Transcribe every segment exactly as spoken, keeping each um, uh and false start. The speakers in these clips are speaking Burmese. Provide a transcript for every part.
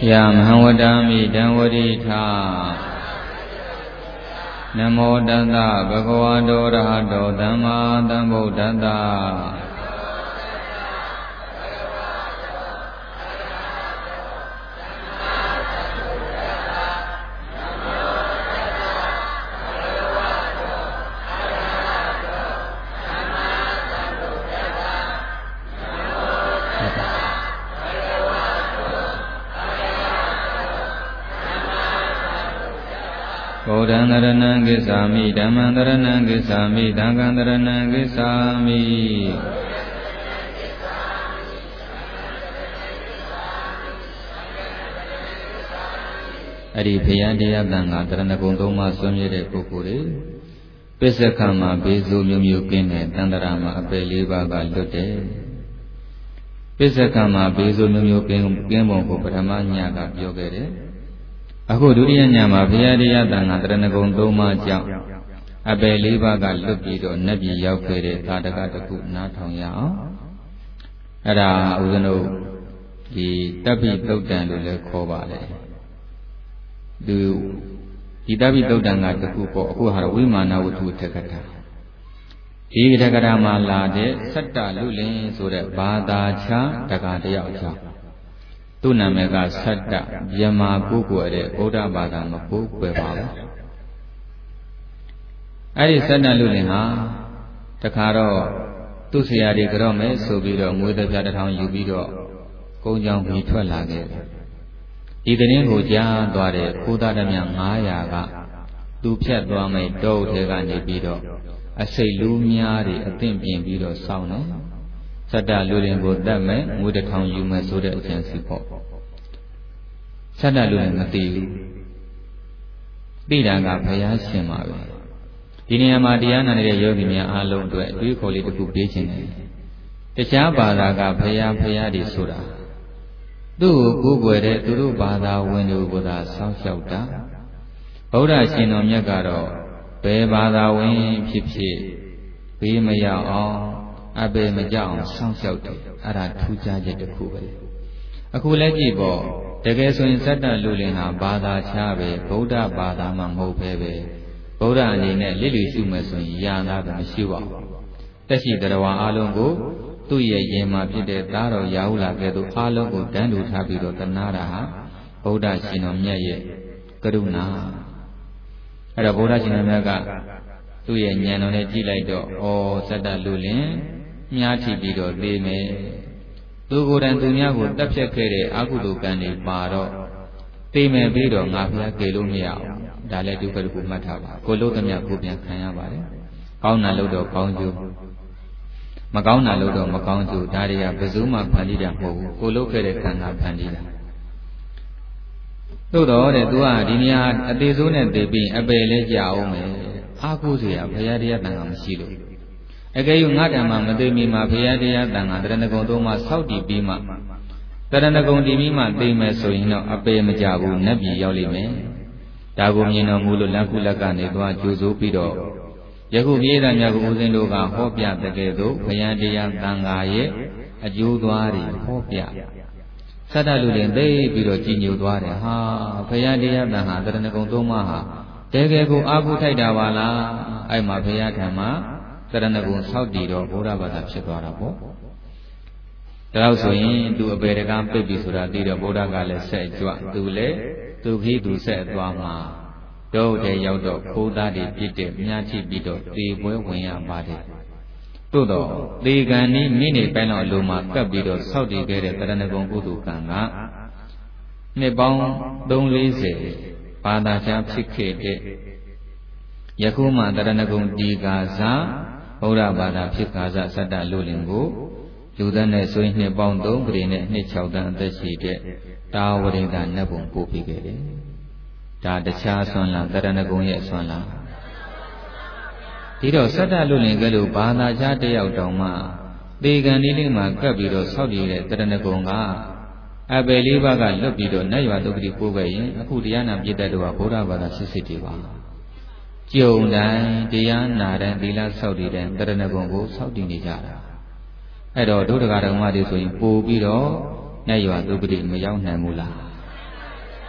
ยามหังวดามิดังวริธานะโมตัสสะภะคะวะโตอะระหะโตสัมมาสัมพุทธัสสะဗုဒ္ဓံတရဏံဂစ္ဆာမိဓမ္မံတရဏံဂစ္ဆာမိသံဃံတရဏံဂစ္ဆာမိအဲ့ဒီဘုရားတရားတန်ခါတရဏဂုံသုံးပါးဆွံ့မြဲတဲ့ပုဂ္ဂိုလ်တွေပစ္စကံမှာဘေးဆိုးမျိုးမျိုးကင်းတဲ့တန်တရာမှာအပယ်လေးပါးကလွတ်တယ်ပစ္စကံမှာဘေးဆိုးမျိုးမျိုးကင်းကင်းပုံကိုပထမညကပြောခဲ့တယ်အခုဒုတိယညမှာဘုရားတရားတန်ခါတရဏဂုံသုံးပါးကြောင့်အပယ်လေးပါးကလွတ်ပြီးတော့နတ်ပြည်ရောက်ခဲ့တဲ့သာတကတခုနားထောင်ရအောင်အဲ့ဒါဦးဇင်းတို့ဒီတပ်ပိသုတ်တံလို့လည်းခေါ်ပါတယ်သူဒီတပ်ပိသုတ်တံကတခုပေါ့အခုဟာဝိမာနဝတ္ထုထက်ကထာဒီထက်ကထာမှာလာတဲ့စတ္တလူလင်ဆိုတဲ့ဘာသာခြားတက္ကတယောက်ကြောင့်သူ့နာမည်ကစတ္တမြမာကိုကိုယ်တဲ့ဗုဒ္ဓဘာသာမကိုးကွယ်ပါဘူးအဲ့ဒီစတ္တလူလင်ဟာတခါတော့သူ့ဆရာတွေကြော့မယ်ဆိုပြီးတော့ငွေတစ်ပြားတစ်ထောင်ယူပြီးတော့ကုန်းချောင်းပြီးထွက်လာခဲ့တယ်ဒီသတင်းကိုကြားသွားတဲ့ခိုးသားဓမြငါးရာကသူဖြတ်သွားမယ်တောထဲကနေပြီးတော့အစိတ်လူများတွေအသင့်ပြင်ပြီးတော့စောင်းတယ်စတ္တလူလင်ကိုတတ်မယ်ငွေတစ်ထောင်ယူမယ်ဆိုတဲ့အကျဉ်းစီပေါ့စတ္တလူလင်မသိဘူးသိတာကဘုရားရှင်ပါပဲဒီနေရာမှာတရားနာနေတဲ့ယောဂီများအားလုံးအတွက်အတွေးခေါ်လေးတစ်ခုပေးခြင်းတယ်တခြားဘာသာကဘုရားဘုရားတွေဆိုတာသူ့ကိုကိုးကွယ်တဲ့သူတို့ဘာသာဝင်တွေကိုသာစောင့်ရှောက်တာဗုဒ္ဓရှင်တော်မြတ်ကတော့ဘယ်ဘာသာဝင်ဖြစ်ဖြစ်ဘေးမရောက်အောင်အပေမကြောက်အောင်စောင့်ရှောက်တယ်အဲ့ဒါထူးခြားချက်တစ်ခုပဲအခုလည်းကြည့်ပေါ့တကယ်ဆိုရင်စတ္တလူလင်ဟာဘာသာခြားပဲဗုဒ္ဓဘာသာမှမဟုတ်ပဲပဲဗုဒ္ဓအနေနဲ့လစ်လျူရှုမယ်ဆိုရင်ယာနာပဲမရှိပါဘူးတက်ရှိတရားဝါအလုံးကိုသူ့ရဲ့ရင်မှာဖြစ်တဲ့သားတော်ရာဟုလာကဲ့သို့အလုံးကိုတန်းတူထားပြီးတော့တနာတာဟာဗုဒ္ဓရှင်တော်မြတ်ရဲ့ကရုဏာအဲ့တော့ဗုဒ္ဓရှင်တော်မြတ်ကသူ့ရဲ့ဉာဏ်တော်နဲ့ကြည့်လိုက်တော့ဩစတ္တလူလင်မြားထိပြီးတော့သိမယ်သူကိုယ်တိုင်သူများကိုတပ်ဖြတ်ခဲ့တဲ့အကုသိုလ်ကံတွေပါတော့သိမယ်ပြီးတော့ငါဘုရားကေလို့မရအောင်ဒါလည်းဒုက္ခတစ်ခုမှတ်ထားပါကိုလို့သမျှကိုပြန်ခံရပါတယ်ကောင်းတာလို့တော့ကောင်းကျိုးမကောင်းတာလို့တော့မကောင်းကျိုးဒါတွေကဘယ်သူမှဖန်တီးတာမဟုတ်ဘူးကိုလို့ခဲ့တဲ့ကံကဖန်တီးတာသို့တော့တဲ့သူကဒီနေရာအသေးစိုးနဲ့သိပြီးအပယ်လေးကြအောင်မယ်အားကိုးစရာဘုရားတရားတန်ခါမရှိလို့အကယ်၍ငါတံမှာမသိမီမှာဘုရားတရားတန်ခါတရဏဂုံသုံးပါးဆောက်တည်ပြီးမှတရဏဂုံတည်ပြီးမှသိမယ်ဆိုရင်တော့အပယ်မကြဘူးနတ်ပြည်ရောက်လိမ့်မယ်ဒါကိုမြင်တော်မူလို့လက်ခုလက်ကနေသွားကြိုးစိုးပြီးတော့ယခုပြေးသားများကိုဦးဇင်းတို့ကဟောပြတဲ့ကဲ့သို့ဘုရားတရားတန်ခါရဲ့အကျိုးသွားတွေဟောပြစတ္တလူတွေသိပြီးတော့ကြည်ညိုသွားတယ်ဟာဘုရားတရားတန်ခါတရဏဂုံသုံးပါးဟာတကယ်ကိုအာဟုထိုက်တာပါလားအဲ့မှာဘုရားထံမှာတရဏဂုံဆောက်တည်တော့ဘုရားဘာသာဖြစ်သွားတာပေါ့ဒါလို့ဆိုရင်သူအပေတကပိတ်ပြီဆိုတာသိတော့ဘုရားကလည်းဆက်ကြွသူလည်းသူခီးသူဆက်သွားမှာတော့တဲ့ရောက်တော့ခိုးသားတွေပြစ်တဲ့မြားချိပြီးတော့သေပွဲဝင်ရပါတယ်သို့တော့သေကံဤမိနေပိုင်းတော့အလိုမှာကပ်ပြီးတော့ဆောက်တည်ခဲ့တဲ့တရဏဂုံကုသိုလ်ကံကနှစ်ပေါင်းသုံးလေးဆယ်ဘာသာခြားဖြစ်ခဲ့တဲ့ယခုမှတရဏဂုံဒီကာစာဘုရားဘာသာဖြစ်ကာစာစတ္တလူလင်ကိုလူသားနဲ့ဆိုရင်နှစ်ပေါင်းသုံးပြည့်နဲ့နှစ်၆တန်းအသက်ရှိတဲ့တာဝရိန္ဒနတ်ဘုံပို့ပြီးခဲ့တယ်ဒါတခြားဆွမ်းလာတရဏဂုံရဲ့ဆွမ်းလာဒီတော့စတ္တလူလင်ကလေးဘာသာခြားတယောက်တောင်မှသေကံလေးလေးမှာကပ်ပြီးတော့ဆောက်တည်တဲ့တရဏဂုံကအပယ်လေးပါးကလွတ်ပြီးတော့နတ်ရွာတုတ်တိပို့ခဲ့ရင်အခုတရားနာပြည့်တဲ့တော့ဘုရားဘာသာစစ်စစ်တွေပါကြုံတိုင်းတရားနာတိုင်းသီလဆောက်တည်တဲ့တရဏဂုံကိုဆောက်တည်နေကြတာအဲ့တော့ဒုဒကာဓမ္မတွေဆိုရင်ပို့ပြီးတော့နတ်ရွာတုတ်တိမရောက်နိုင်ဘူးလား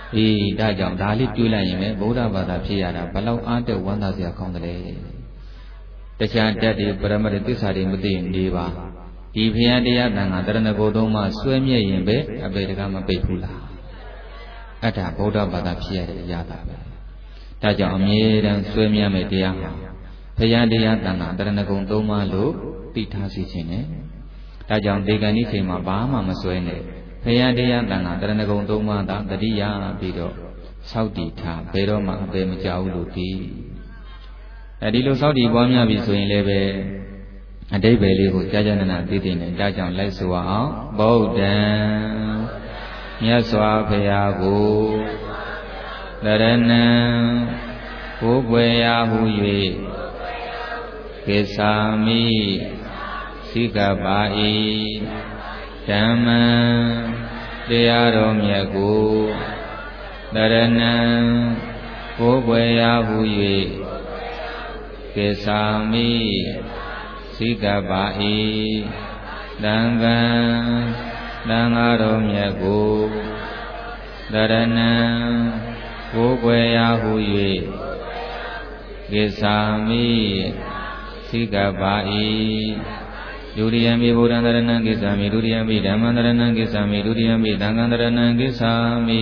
အေးဒါကြောင့်ဒါလေးတွေးလိုက်ရင်ပဲဗုဒ္ဓဘာသာဖြစ်ရတာဘလောက်အားတက်ဝမ်းသာစရာကောင်းတယ်တခြားတက်တွေပရမတ္တသစ္စာတွေမသိရင်နေပါဒီဘုရားတရားတန်ခါတရဏဂုံသုံးပါးဆွဲမြဲရင်ပဲအပေတကမပိတ်ဘူးလားအဲ့ဒါဗုဒ္ဓဘာသာဖြစ်ရတဲ့အရာပဲဒါကြောင့်အမြဲတမ်းဆွဲမြဲမယ်တရားဟာဘုရားတရားတန်ခါတရဏဂုံသုံးပါးလို့သိထားစီခြင်းနဲ့ဒါကြောင့်ဒေဂန်ဒီချိန်မှာဘာမှမဆွဲနဲ့ဘုရားတရားတန်ခါတရဏဂုံသုံးပါးသာတတိယပြီးတော့စောင့်တည်ထားဘယ်တော့မှအပေမကြောက်ဘူးလို့ဒီအဲဒီလိုစောင့်တည်ပွားများပြီဆိုရင်လည်းပဲအတိပ္ပယ်လေးကိုကြာကြာနာနာသိသိနေဒါကြောင့်လိုက်ဆိုအောင်ဗုဒ္ဓံမြတ်စွာဘုရားကိုတရဏံကိုယ်ွယ်ရာဟု၍ကိသာမိစိကပါ၏ဓမ္မံတရားတော်မြတ်ကိုတရဏံကိုယ်ွယ်ရာဟု၍ကိသာမိစိကပါ၏သံဃံသံဃာတော်မြတ်ကိုတရဏံကိုယ်ွယ်ရာဟု၍ကိသာမိစိကပါ၏ဒုတိယမိဗုဒ္ဓံတရဏံကိသာမိဒုတိယမိဓမ္မံတရဏံကိသာမိဒုတိယမိသံဃံတရဏံကိသာမိ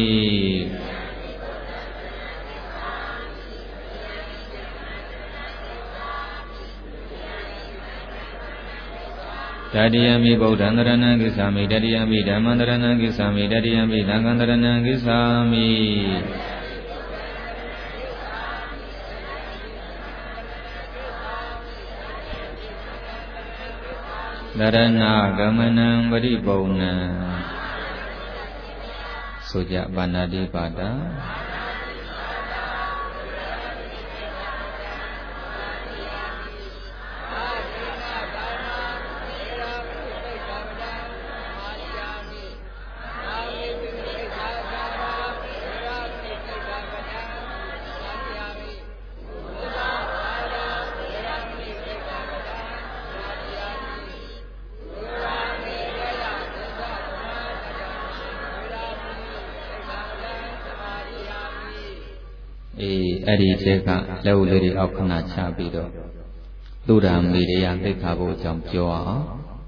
တတိယမိဗုဒ္ဓံတရဏံကိသာမိတတိယမိဓမ္မံတရဏံကိသာမိတတိယမိသံဃံတရဏံကိသာမိတရဏဂမနံပရိပုံဏံဆိုကြပါဏာတိပါဒအဲ့ဒီတည်းကလက်ဦးလေးတွေအောက်ခဏချပြီးတော့သုဒ္ဓမေရယသိက္ခာပုအကြောင်းပြောအောင်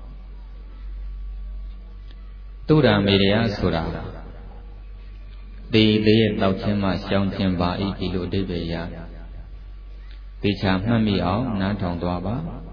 သုဒ္ဓမေရယဆိုတာဒီသေးရဲ့တောက်ခြင်းမှရှောင်ခြင်းပါဤဒီလိုအဓိပ္ပာယ်ရသေချာမှတ်မိအောင်နားထောင်သွားပါ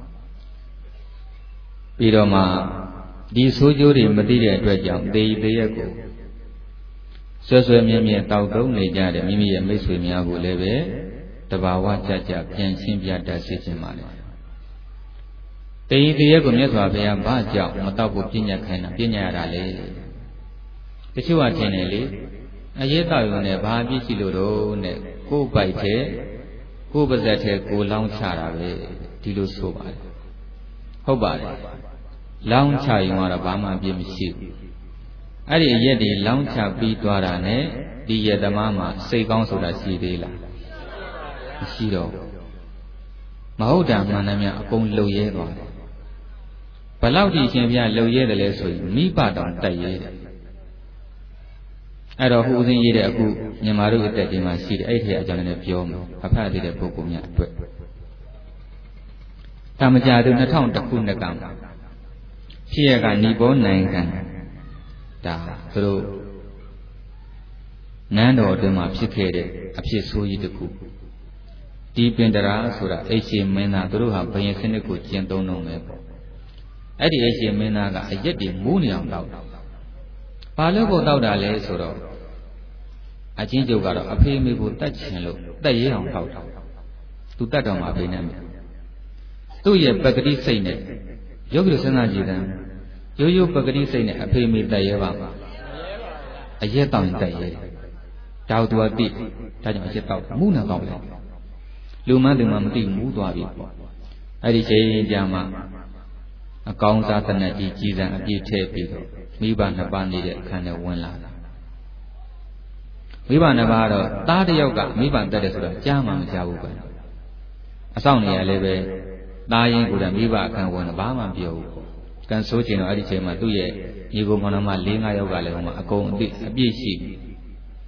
ပြီးတော့မှဒီဆိုးကျိုးတွေမသိတဲ့အတွက်ကြောင့်သေသေးရဲ့ကိုဆွဲဆွဲမြဲမြဲတောက်တုံးနေကြတယ်မိမိရဲ့မိတ်ဆွေများကိုလည်းပဲတဘာဝကြကြပြန်ရှင်းပြတတ်စေခြင်းပါလေတေယီတေယကိုမြတ်စွာဘုရားဘာကြောင့်မတောက်ဖို့ပြညတ်ခိုင်းတာပြညတ်ရတာလေတချို့ကထင်တယ်လေအရေးတောက်ရုံနဲ့ဘာပြည့်ရှိလို့တော့နဲ့ကိုယ်ပိုက်တဲ့ကိုယ်ပါဇက်တဲ့ကိုလောင်းချတာပဲဒီလိုဆိုပါတယ်ဟုတ်ပါတယ်လောင်းချရင်ကတော့ဘာမှအပြည့်မရှိဘူးအဲ့ဒီအရက်တွေလောင်းချပြီးသွားတာနဲ့ဒီရက်သမားမှာစိတ်ကောင်းဆိုတာရှိသေးလားမရှိတော့မဟုတ်တာမှန်တယ်များအကုန်လှုပ်ရဲသွားတယ်ဘလောက်ဒီရှင်ပြလှုပ်ရဲတယ်လဲဆိုရင်မိဘတောင်တက်ရဲတယ်အဲ့တော့ဟိုဦးစင်းရေးတဲ့အခုမြန်မာတို့အတက်ဒီမှာရှိတယ်အဲ့ဒီအကြောင်းလည်းပြောမယ်အဖတ်သေးတဲ့ပုဂ္ဂိုလ်များအတွက်တာမကြသူ၂၀၀၁ခုနှစ်ကဖြစ်ရကနီပေါနိုင်ငံဒါသူတို့နန်းတော်အတွင်းမှာဖြစ်ခဲ့တဲ့အဖြစ်ဆိုးကြီးတစ်ခုဒီပင်တရာဆိုတာအိတ်ရှင်မင်းသားသူတို့ဟာဘယင်စနစ်ကိုကျင့်သုံးလုံးပဲပေါ့အဲ့ဒီအိတ်ရှင်မင်းသားကအရက်တွေမူးနေအောင်တောက်တာဘာလို့ကိုတောက်တာလဲဆိုတော့အချင်းကျုပ်ကတော့အဖေမေကိုတတ်ချင်လို့တက်ရဲအောင်တောက်တာသူတတ်တော်မှာဖေးနေမယ်သူ့ရဲ့ပဂတိစိတ်နဲ့ယောဂီစဉ်းစားကြည့်တယ်ရိုးရိုးပဂတိစိတ်နဲ့အဖေမေတက်ရဲပါမှာအရက်တောင်တက်ရဲတောက်သူကတိဒါကြောင့်အရက်တောက်မူးနေတော့လေလူမန်းသူမှမသိမူးသွားပြီပေါ့အဲ့ဒီချိန်ကြမှာအကောင်းစားတနတ်ကြီးကြီးစံအပြည့်ထည့်ပြီးတော့မိဘနှစ်ပါးနေတဲ့အခန်းထဲဝင်လာတာမိဘနှစ်ပါးတော့သားတစ်ယောက်ကမိဘတက်တယ်ဆိုတော့ကြားမှမကြားဘူးပဲအဆောင်နေရလည်းပဲသားရင်းကိုယ်တိုင်မိဘအခန်းဝင်တော့ဘာမှမပြောဘူးကန်ဆိုးချင်တော့အဲ့ဒီချိန်မှာသူ့ရဲ့ညီကိုမောင်နှမ၄-၅ယောက်ကလည်းဟိုမှာအကုန်အပြည့်အပြည့်ရှိ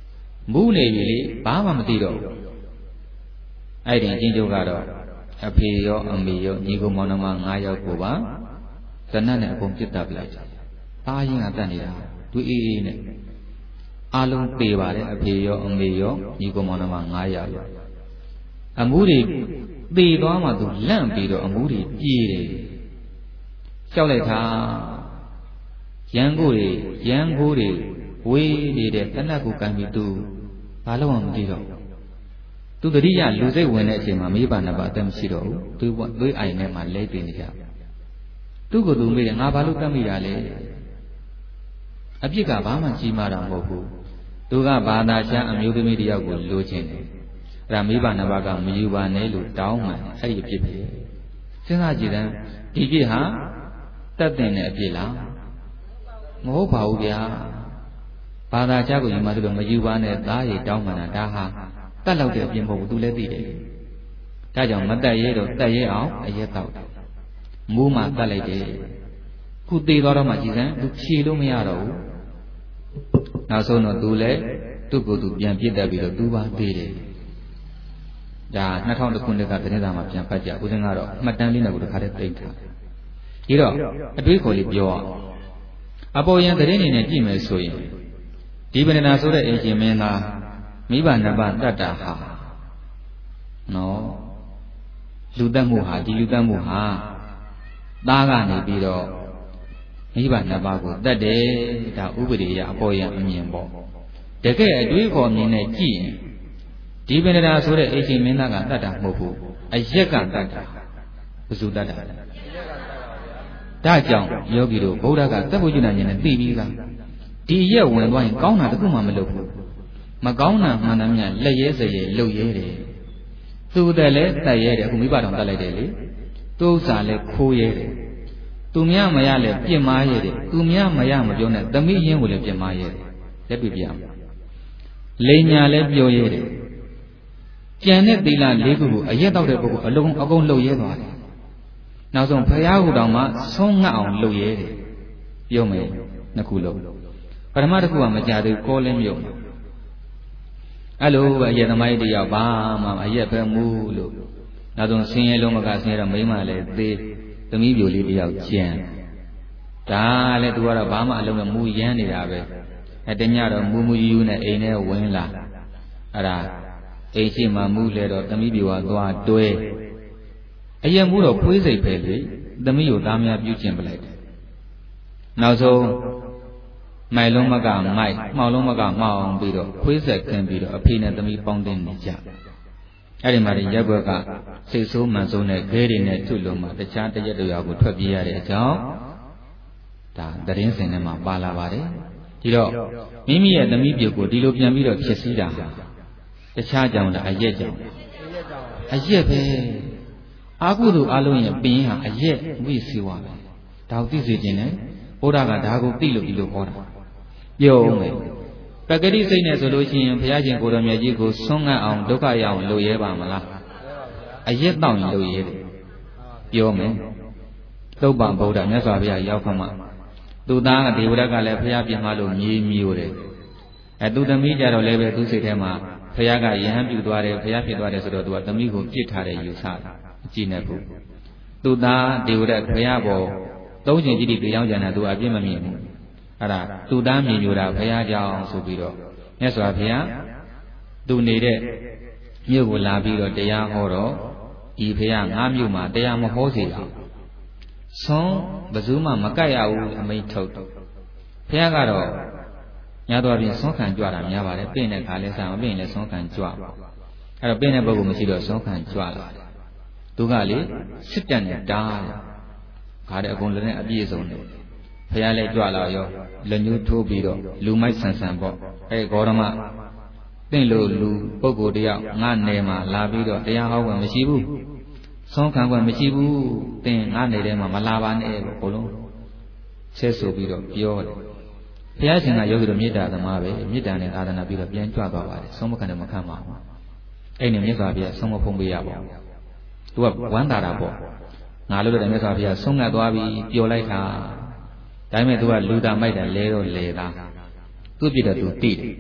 မူးနေပြီလေဘာမှမသိတော့အဲ့ဒီအချင်းချုပ်ကတော့အဖေရောအမေရောညီကောင်မောင်နှမ၅ယောက်ကိုပါဇနတ်နဲ့အကုန်ပြစ်တတ်လိုက်တာအားရင်ကတတ်နေတာသူအေးအေးနဲ့အားလုံးပေပါတယ်အဖေရောအမေရောညီကောင်မောင်နှမ၅ယောက်ရောအမှုတွေသေသွားမှသူလန့်ပြီးတော့အမှုတွေပြေးတယ်ကြောက်လိုက်တာရန်ကိုတွေရန်ကိုတွေဝေးနေတဲ့တနတ်ကိုကံပြီးသူဘာလို့မှမသိတော့သူတတိယလူစိတ်ဝင်တဲ့အချိန်မှာမိဘနှစ်ပါးအသက်မရှိတော့ဘူးသူကသွေးအိုင်ထဲမှာလဲတည်နေကြသူ့ကိုယ်သူမေးတယ်ငါဘာလို့တတ်မိတာလဲအပြစ်ကဘာမှကြီးမားတာမဟုတ်ဘူးသူကဘာသာချမ်းအမျိုးသမီးတယောက်ကိုလိုချင်တယ်အဲ့ဒါမိဘနှစ်ပါးကမယူပါနဲ့လို့တောင်းမှန်အဲ့ဒီအပြစ်ပဲစဉ်းစားကြည့်တယ်ဒီပြစ်ဟာတတ်တဲ့အပြစ်လားမဟုတ်ပါဘူးဗျာဘာသာချကိုယူမှသူတို့မယူပါနဲ့သားရည်တောင်းမှန်တာဒါဟာတတ်လောက်တဲ့အပြစ်မဟုတ်ဘူးသူလည်းသိတယ်ဒါကြောင့်မတတ်ရဲတော့တတ်ရဲအောင်အရက်တော့မူးမှတတ်လိုက်တယ်ခုသေးသွားတော့မှကြည်စမ်းသူဖြေလို့မရတော့ဘူးနောက်ဆုံးတော့သူလည်းသူ့ကိုယ်သူပြန်ပြစ်တတ်ပြီးတော့သူပါသေးတယ်ဒါနှစ်ထောင်တစ်ခုနှစ်ကသတင်းစာမှာပြန်ဖတ်ကြဦးစင်းကတော့မှတ်တမ်းလေးနဲ့ကိုတစ်ခါတည်းသိမ်းထားဒီတော့အတွေးခေါ်လေးပြောအောင်အပေါ်ယံသတင်းနေနဲ့ကြည့်မယ်ဆိုရင်ဒီဗန္ဒနာဆိုတဲ့အင်ရှင်မင်းသားမိဘနှစ်ပါးတတ်တာဟာနော်လူတတ်မှုဟာဒီလူတတ်မှုဟာသားကနေပြီးတော့မိဘနှစ်ပါးကိုတတ်တယ်ဒါဥပဒေရအပေါ်ယံအမြင်ပေါ့တကယ်အတွေးခေါ်မြင်နဲ့ကြည့်ရင်ဒီဗန္ဒနာဆိုတဲ့အင်ရှင်မင်းသားကတတ်တာမဟုတ်ဘူးအရက်ကတတ်တာဘယ်သူတတ်တာလဲဒါကြောင့်ယောဂီတို့ဗုဒ္ဓကသဗ္ဗညုဏဉာဏ်နဲ့သိပြီးသားဒီရက်ဝင်သွားရင်ကောင်းတာတခုမှမလုပ်ဘူးမကောင်းတာမှန်သမျှလက်ရဲစရဲလှုပ်ရဲတယ်သူတည်းလည်းတတ်ရဲတယ်အခုမိဘတော်တတ်လိုက်တယ်လေသူဥစ္စာလည်းခိုးရဲတယ်သူများမရလည်းပြစ်မှားရဲတယ်သူများမရမပြောနဲ့သမီးရင်းကိုလည်းပြစ်မှားရဲတယ်လက်ပြပြအောင်လိန်ညာလည်းပြောရဲတယ်ကြံတဲ့သီလလေးခုကိုအရက်တော့တဲ့ပုဂ္ဂိုလ်အလုံးအကုန်လှုပ်ရဲသွားတယ်နောက်ဆုံးဖရာဟူတော်မှာဆုံးငတ်အောင်လှုပ်ရဲတယ်ပြောမယ်နှစ်ခုလုံးပထမတစ်ခုကမကြသေးကောလင်းမြုံအဲ့လိုပဲအရက်သမိုင်းတယောက်ဘာမှအရက်ပဲမူးလို့နောက်ဆုံးဆင်းရဲလုံးမကဆင်းရဲတော့မိမလည်းသေးသမီးပြိုလေးတယောက်ကျန်ဒါလည်းသူကတော့ဘာမှအလုံးမမူရမ်းနေတာပဲအဲတညတော့မူးမူးယူယူနဲ့အိမ်ထဲဝင်လာအဲ့ဒါအိမ်ရှိမှမူးလဲတော့သမီးပြိုကသွားတွဲအရင်မှုတော့ဖွေးစိတ်ပဲလေသမီးကိုသားများပြုကျင့်ပလိုက်တယ်နောက်ဆုံးမိုင်လုံးမကမိုက်မှောင်လုံးမကမှောင်ပြီးတော့ခွေးဆက်ခင်းပြီးတော့အဖေနဲ့သမီးပေါင်းတင်နေကြအဲ့ဒီမှာရက်ဘက်ကစိတ်ဆိုးမှန်ဆိုးနဲ့ခဲတွေနဲ့ထုလုံးမှာတခြားတရက်တရွာကိုထွက်ပြေးရတဲ့အကြောင်းဒါသတင်းစင်ထဲမှာပါလာပါတယ်ဒီတော့မိမိရဲ့သမီးပြုတ်ကိုဒီလိုပြန်ပြီးတော့ဖြစ်စည်းတာတခြားကြောင့်လားအရက်ကြောင့်အရက်ပဲအာဟုသူအလုံးရဲ့ပင်ဟာအရက်ဝိစီဝါပဲဒါကိုသိစေခြင်းနဲ့ဘုရားကဒါကိုသိလို့ဒီလိုဟောတာပြောဦးမယ်ပဂတိစိတ်နဲ့ဆိုလို့ရှိရင်ဘုရားရှင်ကိုယ်တော်မြတ်ကြီးကိုဆွမ်းငတ်အောင်ဒုက္ခရအောင်လုပ်ရဲပါမလားအရက်တောင်းရင်လုပ်ရဲတယ်ပြောမယ်သုတ်ပံဗုဒ္ဓမြတ်စွာဘုရားရောက်ခမှသူသားကဒေဝရတ်ကလည်းဘုရားပြင်မလို့မြေးမျိုးတယ်အဲသူသမီးကြတော့လည်းပဲသူစိတ်ထဲမှာဘုရားကယဟန်ပြုသွားတယ်ဘုရားဖြစ်သွားတယ်ဆိုတော့သူကသမီးကိုပြစ်ထားတယ်ယူဆတယ်အကြည့်နဲ့ဘူးသူသားဒေဝရတ်ဘုရားပေါ်သုံးချိန်ကြည့်ပြီးကြောင်းကြံတာသူအပြစ်မမြင်ဘူးအဲ့ဒါသူသားမြင်ညိုတာဘုရားကြောင့်ဆိုပြီးတော့မြတ်စွာဘုရားသူနေတဲ့မြို့ကိုလာပြီးတော့တရားဟောတော့ဒီဘုရားငါးမြို့မှာတရားမဟောစေတော့ဆုံးဘယ်သူမှမကတ်ရဘူးအမိန့်ထုတ်ဘုရားကတော့ညာတော်ပြင်ဆုံးခံကြွတာများပါတယ်ပြင့်တဲ့ခါလဲဆံမပြင့်လဲဆုံးခံကြွအဲ့တော့ပြင့်တဲ့ပုဂ္ဂိုလ်မရှိတော့ဆုံးခံကြွလာတယ်သူကလေစစ်တပ်နဲ့တားတယ်ခါတဲ့အကုန်လည်းနဲ့အပြည့်စုံတယ်ဘုရားလည်းကြွလာရောလက်ညှိုးထိုးပြီးတော့လူမိုက်ဆန်ဆန်ပေါ့အဲဂေါရမတင့်လို့လူပုဂ္ဂိုလ်တယောက်ငါနယ်မှာလာပြီးတော့တရားဟောဝင်မရှိဘူးဆုံးခံခွင့်မရှိဘူးတင်ငါနယ်ထဲမှာမလာပါနဲ့လို့ဘုလုံးဆက်ဆိုပြီးတော့ပြောတယ်ဘုရားရှင်ကယောဂီတို့မေတ္တာသမားပဲမေတ္တာနဲ့အာသနာပြီးတော့ပြန်ကြွသွားပါတယ်ဆုံးမခံတယ်မခံပါဘူးအဲ့ဒီမြတ်စွာဘုရားဆုံးမဖုံးပေးရပါဘူးသူကဝမ်းသာတာပေါ့ငါလို့လည်းမြတ်စွာဘုရားဆုံးငတ်သွားပြီပျော်လိုက်တာဒါပေမဲ့သူကလူသားမိုက်တယ်လဲတော့လဲတာသူ့ပြစ်တော့သူတိတယ်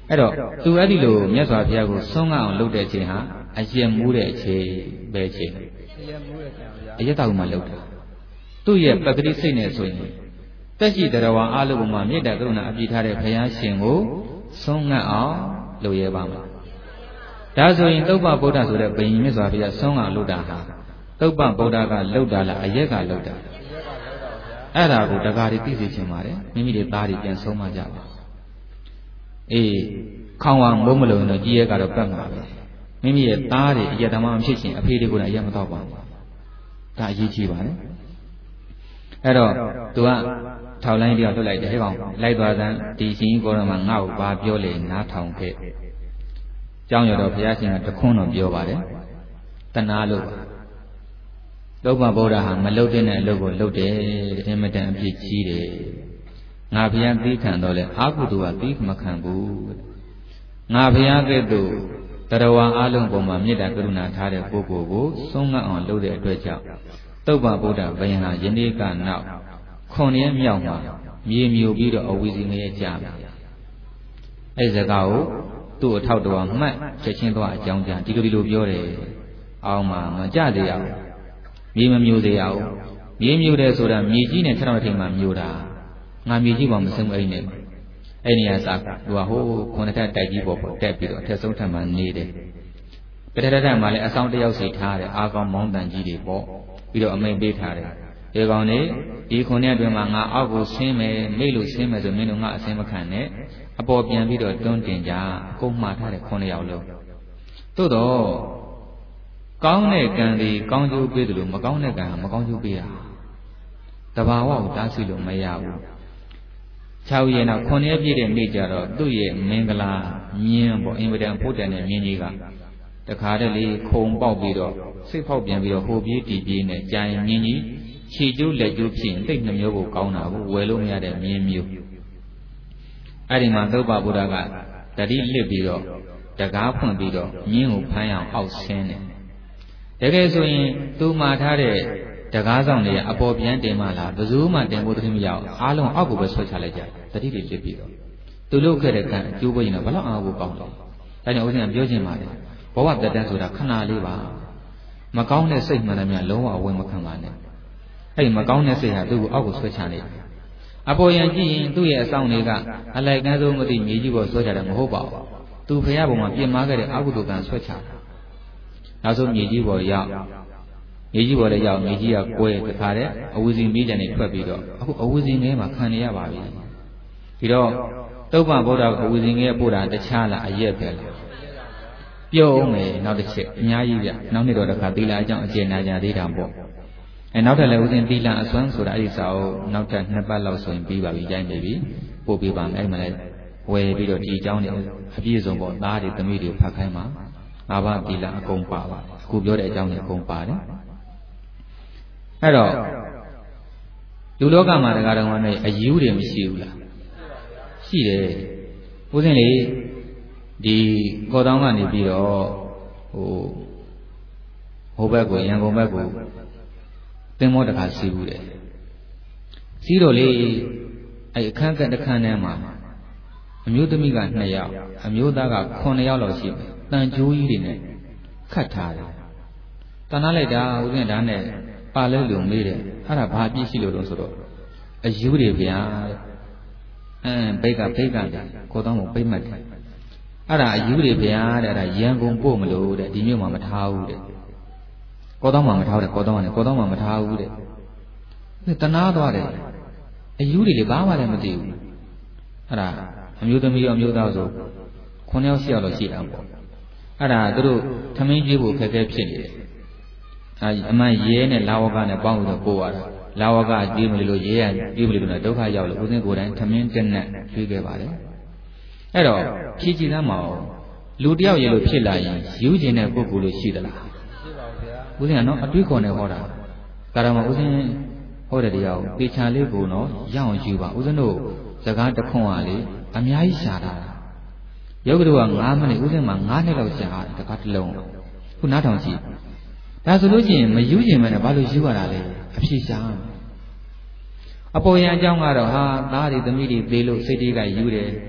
အဲ့တော့သူအဲ့ဒီလိုမြတ်စွာဘုရားကိုဆုံးငတ်အောင်လုပ်တဲ့အချိန်ဟာအရက်မူးတဲ့အချိန်ပဲအချိန်အရက်မူးတဲ့အချိန်ပါဗျာအရက်တောက်မှလုပ်တာသူ့ရဲ့ပဂတိစိတ်နဲ့ဆိုရင်တက်ရှိတရားဝါအလုံးမှာမေတ္တာကရုဏာအပြည့်ထားတဲ့ဘုရားရှင်ကိုဆုံးငတ်အောင်လုပ်ရပါမယ်ဒါဆိုရင်သုပ္ပဗုဒ္ဓဆိုတဲ့ဘုရင်မြတ်စွာဘုရားဆုံးအောင်လုပ်တာဟာသုပ္ပဗုဒ္ဓကလုပ်တာလားအရက်ကလုပ်တာအဲ့ဒါကိုတကားတွေသိစေချင်ပါတယ်မိမိတွေသားတွေပြန်ဆုံးမကြပါအေးခေါင်းဝမုံမလုံးတော့ကြီးရဲကတော့ပတ်မှာပဲမိမိရဲ့သားတွေအရက်ဓမ္မမဖြစ်ရှင်အဖေတွေကိုလည်းအရက်မတော့ပါဘူးဒါအရေးကြီးပါတယ်အဲ့တော့သူကထောက်လိုင်းတယောက်လွတ်လိုက်တယ်ဟဲ့ကောင်လိုက်သွားစမ်းဒီရှင်ကြီးကိုတော့မှငါ့ကိုဘာပြောလဲနားထောင်ခဲ့ကျောင်းရတော်ဘုရားရှင်ကတခွန်းတော့ပြောပါတယ်တနာလို့သုပ္ပဗုဒ္ဓဟာမလုတ်တဲ့အလုပ်ကိုလုပ်တယ်တဲ့အင်မတန်အပြစ်ကြီးတယ်ငါဘုရားသိခံတော့လဲအာဟုသူကသိမခံဘူးငါဘုရားကဲ့သို့တရားဝါအလုံးပေါ်မှာမေတ္တာကရုဏာထားတဲ့ပုဂ္ဂိုလ်ကိုဆုံးငတ်အောင်လုပ်တဲ့အတွက်ကြောင့်သုပ္ပဗုဒ္ဓဘယင်ဟာယနေ့ကနောက်ခွန်ရဲမြောက်မှာမြေမြူပြီးတော့အဝီစီငရဲကြမယ်အဲ့စကားကိုသူ့အထောက်တော်မှတ်ချက်ချင်းသွားအကြောင်းကြားဒီလိုဒီလိုပြောတယ်အောင်မှာမကြသေးအောင်မြေမမြူသေးအောင်မြေမြူတယ်ဆိုတာမြေကြီးနဲ့ခြေထောက်ထိပ်မှာမြူတာငါမြေကြီးပေါ်မစင်းအိမ်နဲ့အဲ့နေရာစားသူကဟိုးခုနှစ်ထပ်တိုက်ကြီးပေါ်ပေါ်တက်ပြီးတော့အထက်ဆုံးထပ်မှာနေတယ်တထက်ထပ်မှာလည်းအဆောင်တယောက်စီထားတယ်အာကောင်မောင်းတန်ကြီးတွေပေါ့ပြီးတော့အမိန်ပေးထားတယ်ဒီကောင်နေဒီခုနှစ်အတွင်းမှာငါအောက်ကိုဆင်းမယ်မိတ်လို့ဆင်းမယ်ဆိုမင်းတို့ငါအဆင်းမခံနဲ့အပေါ်ပြန်ပြီးတော့တွန်းတင်ကြအကုန်မှားထားတယ်ခုနှစ်ယောက်လုံးသို့တော့ကောင်းတဲ့ကံဒီကောင်းကျိုးပေးတယ်လို့မကောင်းတဲ့ကံကမကောင်းကျိုးပေးတာတဘာဝကိုတားဆီးလို့မရဘူး၆ရက်နောက်ခုနှစ်ရက်ပြည့်တဲ့နေ့ကျတော့သူ့ရဲ့မင်္ဂလာမြင်းပေါ့အင်ဗဒံဖို့တန်တဲ့မြင်းကြီးကတခါတည်းလေးခုံပေါက်ပြီးတော့စိတ်ဖောက်ပြန်ပြီးတော့ဟိုပြေးတီပြေးနဲ့ကြာရင်မြင်းကြီးခြေကျိုးလက်ကျိုးဖြစ်ရင်တိတ်နှမျိုးကိုကောင်းတာကိုဝယ်လို့မရတဲ့မြင်းမျိုးအဲ့ဒီမှာသုပ္ပဗုဒ္ဓကတတိလစ်ပြီးတော့တကားဖွင့်ပြီးတော့မြင်းကိုဖမ်းအောင်အောက်ဆင်းတယ်တကယ်ဆိုရင်သူမှာထားတဲ့တကားဆောင်တွေကအပေါ်ပြန်တင်မှလားဘယ်သူမှတင်ဖို့တတိမရအောင်အားလုံးအောက်ကိုပဲဆွဲချလိုက်ကြတတိတွေလစ်ပြီးတော့သူလုပ်ခဲ့တဲ့ကံအကျိုးပေးရင်တော့ဘယ်လောက်အားကိုကောင်းတယ်ဒါကြောင့်ဦးဇင်းကပြောချင်ပါတယ်ဘဝတက်တန်းဆိုတာခဏလေးပါမကောင်းတဲ့စိတ်မှန်တယ်များလုံးဝအဝင်မခံပါနဲ့အဲ့ဒီမကောင်းတဲ့စိတ်ဟာသူ့ကိုအောက်ကိုဆွဲချနေတယ်အပေါ်ယံကြည့်ရင်သူ့ရဲ့အဆောင်တွေကအလိုက်ကန်းဆုံးမသိမြေကြီးပေါ်ဆွဲချတယ်မဟုတ်ပါဘူးသူဖရာပေါ်မှာပြင်မာခဲ့တဲ့အကုသိုလ်ကံဆွဲချတာနောက်ဆုံးမြေကြီးပေါ်ရောက်မြေကြီးပေါ်လည်းရောက်မြေကြီးကကွဲတခါတည်းအဝီစီမိကြံနေထွက်ပြီးတော့အခုအဝီစီငဲမှာခံနေရပါပြီဒီတော့သုပ္ပဗုဒ္ဓကအဝီစီငဲပို့တာတခြားလားအရက်ပဲလားပြုံးမယ်နောက်တစ်ချက်အများကြီးပြနောက်နေ့တော့တခါသီလအကြောင်းအကျဉ်းနာကြသေးတာပေါ့အဲနောက်ထပ်လည်းဦးဇင်းသီလအစွမ်းဆိုတာအဲ့ဒီစာအုပ်နောက်ထပ်နှစ်ပတ်လောက်ဆိုရင်ပြီးပါပြီရိုက်နေပြီပို့ပေးပါမယ်အဲ့မှာလည်းဝယ်ပြီးတော့ဒီအကြောင်းတွေအပြည့်စုံပေါ့သားတွေသမီးတွေဖတ်ခိုင်းပါငါးပါးသီလအကုန်ပါပါအခုပြောတဲ့အကြောင်းတွေအကုန်ပါတယ်အဲ့တော့လူလောကမှာတရားတော်နဲ့အယူတွေမရှိဘူးလားရှိတယ်ဦးဇင်းလေဒီကောတောင်းကနေပြီးတော့ဟိုဟိုဘက်ကိုရန်ကုန်ဘက်ကိုသင်္ဘောတခါစီးဘူးတယ်စီးတော့လေအဲ့အခန်းကတစ်ခန်းထဲမှာအမျိုးသမီးကနှစ်ယောက်အမျိုးသားကခုနှစ်ယောက်လောက်ရှိတယ်တန်ကြိုးကြီးတွေနဲ့ခတ်ထားတယ်တန်ထားလိုက်တာဦးဇင်းဒါနဲ့ပါလဲလို့မေးတယ်အဲ့ဒါဘာပြည့်ရှိလို့တော့ဆိုတော့အယူတွေဗျာအင်းဘိတ်ကဘိတ်ကတယ်ကိုတောင်းကိုပိတ်မှတ်တယ်အဲ့ဒါအယူတွေဗျာတဲ့အဲ့ဒါရန်ကုန်ပို့မလို့တဲ့ဒီမြို့မှာမထားဘူးတဲ့ကောတောင်းမှာမထားတဲ့ကောတောင်းကလည်းကောတောင်းမှာမထားဘူးတဲ့တနာသွားတယ်အယူတွေလေဘာမှလည်းမသိဘူးအဲ့ဒါအမျိုးသမီးရောအမျိုးသားဆိုခုနှစ်ယောက်ရှစ်ယောက်တော့ရှိတာပေါ့အဲ့ဒါသူတို့ထမင်းကျွေးဖို့ခက်ခဲဖြစ်နေတယ်အဲအမှန်ရဲနဲ့လာဝကနဲ့ပေါင်းပြီးတော့ပို့ရတာလာဝကကျွေးမလို့ရဲရကျွေးမလို့ဒုက္ခရောက်လို့ဦးစင်းကိုယ်တိုင်ထမင်းတက်နဲ့ကျွေးခဲ့ပါတယ်အဲ့တော့ဖြည့်ကြည့်သမ်းမအောင်လူတယောက်ရေလို့ဖြစ်လာရင်ယူကျင်တဲ့ပုဂ္ဂိုလ်လို့ရှိသလားရှိပါဘူးဗျာဦးစင်းကနော်အတွေးခေါ်နေဟောတာကာရမဦးစင်းဟောတဲ့တရားကိုပေချာလေးကိုနော်ရအောင်ယူပါဦးစင်းတို့စကားတခွန်းဟာလေအများကြီးရှာတာယောဂတို့ကငါးမိနစ်ဦးစင်းမှာငါးနှစ်လောက်ရှာတာတကားတစ်လုံးခုနားထောင်ကြည့်ဒါဆိုလို့ရှိရင်မယူကျင်မနဲ့ဘာလို့ယူရတာလဲအဖြေရှာအပေါ်ယံအကြောင်းကတော့ဟာသားတွေသမီးတွေသေးလို့စိတ်တွေကယူတယ်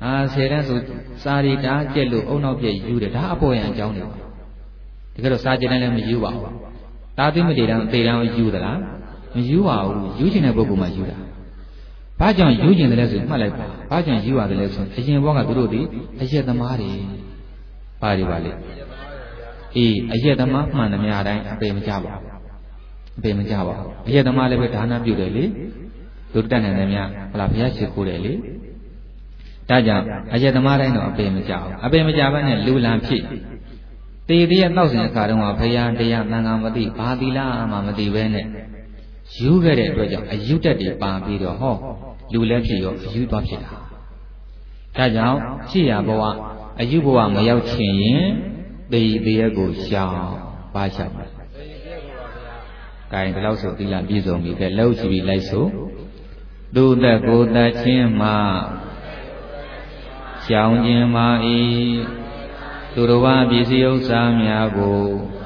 အာဆယ်တန်းဆိုစာရီတားကျက်လို့အုံနောက်ပြည့်ယူတယ်ဒါအပေါ်ရန်အကြောင်းတွေပါတကယ်တော့စာကျက်တန်းလည်းမယူပါဘူးတာသိမတေတန်းတေတန်းယူသလားမယူပါဘူးယူချင်တဲ့ပုဂ္ဂိုလ်မှယူတာဘာကြောင့်ယူကျင်တယ်လဲဆိုမှတ်လိုက်ပါဘာကြောင့်ယူရတယ်လဲဆိုအရင်ဘဝကသူတို့ဒီအရက်သမားတွေပါတွေပါလေအေးအရက်သမားမှန်သမျှအတိုင်းအပေမကြပါဘူးအပေမကြပါဘူးအရက်သမားလည်းပဲဒါနပြုတယ်လေသူတတ်နိုင်တယ်များဟလာဘုရားရှိခိုးတယ်လေဒါကြောင့်အရက်သမားတိုင်းတော့အပေမကြဘူးအပေမကြဘဲနဲ့လူလံဖြစ်တေတည်းတောက်စဉ်အခါတုန်းကဘုရားတရားသံဃာမသိဘာသီလမှမသိပဲနဲ့ယူခဲ့တဲ့အတွက်ကြောင့်အယုတ္တတွေပါပြီးတော့ဟောလူလည်းဖြစ်ရောအယုသွားဖြစ်တာဒါကြောင့်ဖြစ်ရဘဝအယုဘဝမရောက်ချင်ရင်တေတေရကိုရှောင်ပါရှောင်ပါကဲဒီလောက်ဆိုသီလပြည့်စုံပြီကဲလှုပ်ချပြီးလိုက်ဆိုသူသက်ကိုယ်သက်ချင်းမှရှောင်ခြင်းမာ၏သူတော်ဘာပစ္စည်းဥစ္စာများကို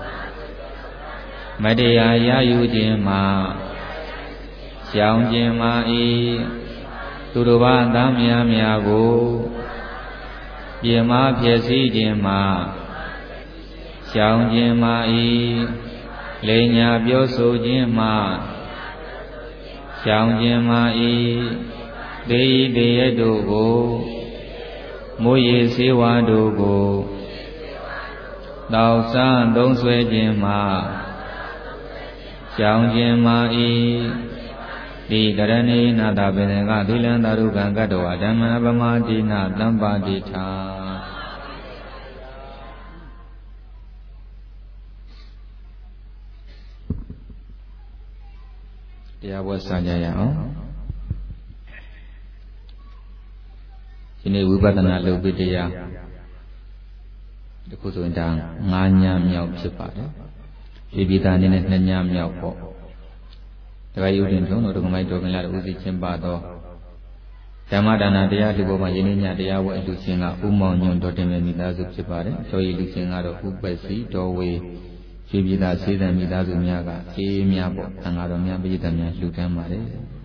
မတရားရယူခြင်းမှရှောင်ခြင်းမာ၏သူတော်ဘာသားများများကိုပြင်မာဖြစ်စည်းခြင်းမှရှောင်ခြင်းမာ၏လိမ်ညာပြောဆိုခြင်းမှရှောင်ခြင်းမာ၏ဒေဤတေရတို့ကိုမိုးရေစေဝါတို့ကိုတောက်စားသုံးဆွဲခြင်းမှရှောင်ခြင်းမာ၏ဒီကရဏိနာတပင်ကသီလံသာရုကံကတ္တဝဓမ္မပမတိနာတမ္ပါတိထာတရားပွဲစကြရအောင်ဒီနေ့ဝိပဿနာလုပ်ပြီးတရားဒီခုဆိုရင်ဒါငါးညမြောက်ဖြစ်ပါတယ်ဒီပြည်သားအနေနဲ့နှစ်ညမြောက်ပေါ့တရားယုတင်ထုံးတို့ဒုက္ခမိုက်တော်ကလာဦးစီးချင်းပါတော့ဓမ္မဒါနတရားလူပေါ်မှာယနေ့ညတရားဝဲလူချင်းကဥမောင်ညွန့်တော်တင်မဲ့မိသားစုဖြစ်ပါတယ်ကျော်ရည်လူချင်းကတော့ဥပ္ပစီတော်ဝေဒီပြည်သားစေတံမိသားစုများကအေးများပေါ့သံဃာတော်များပြည်သားများလှူဒန်းပါတယ်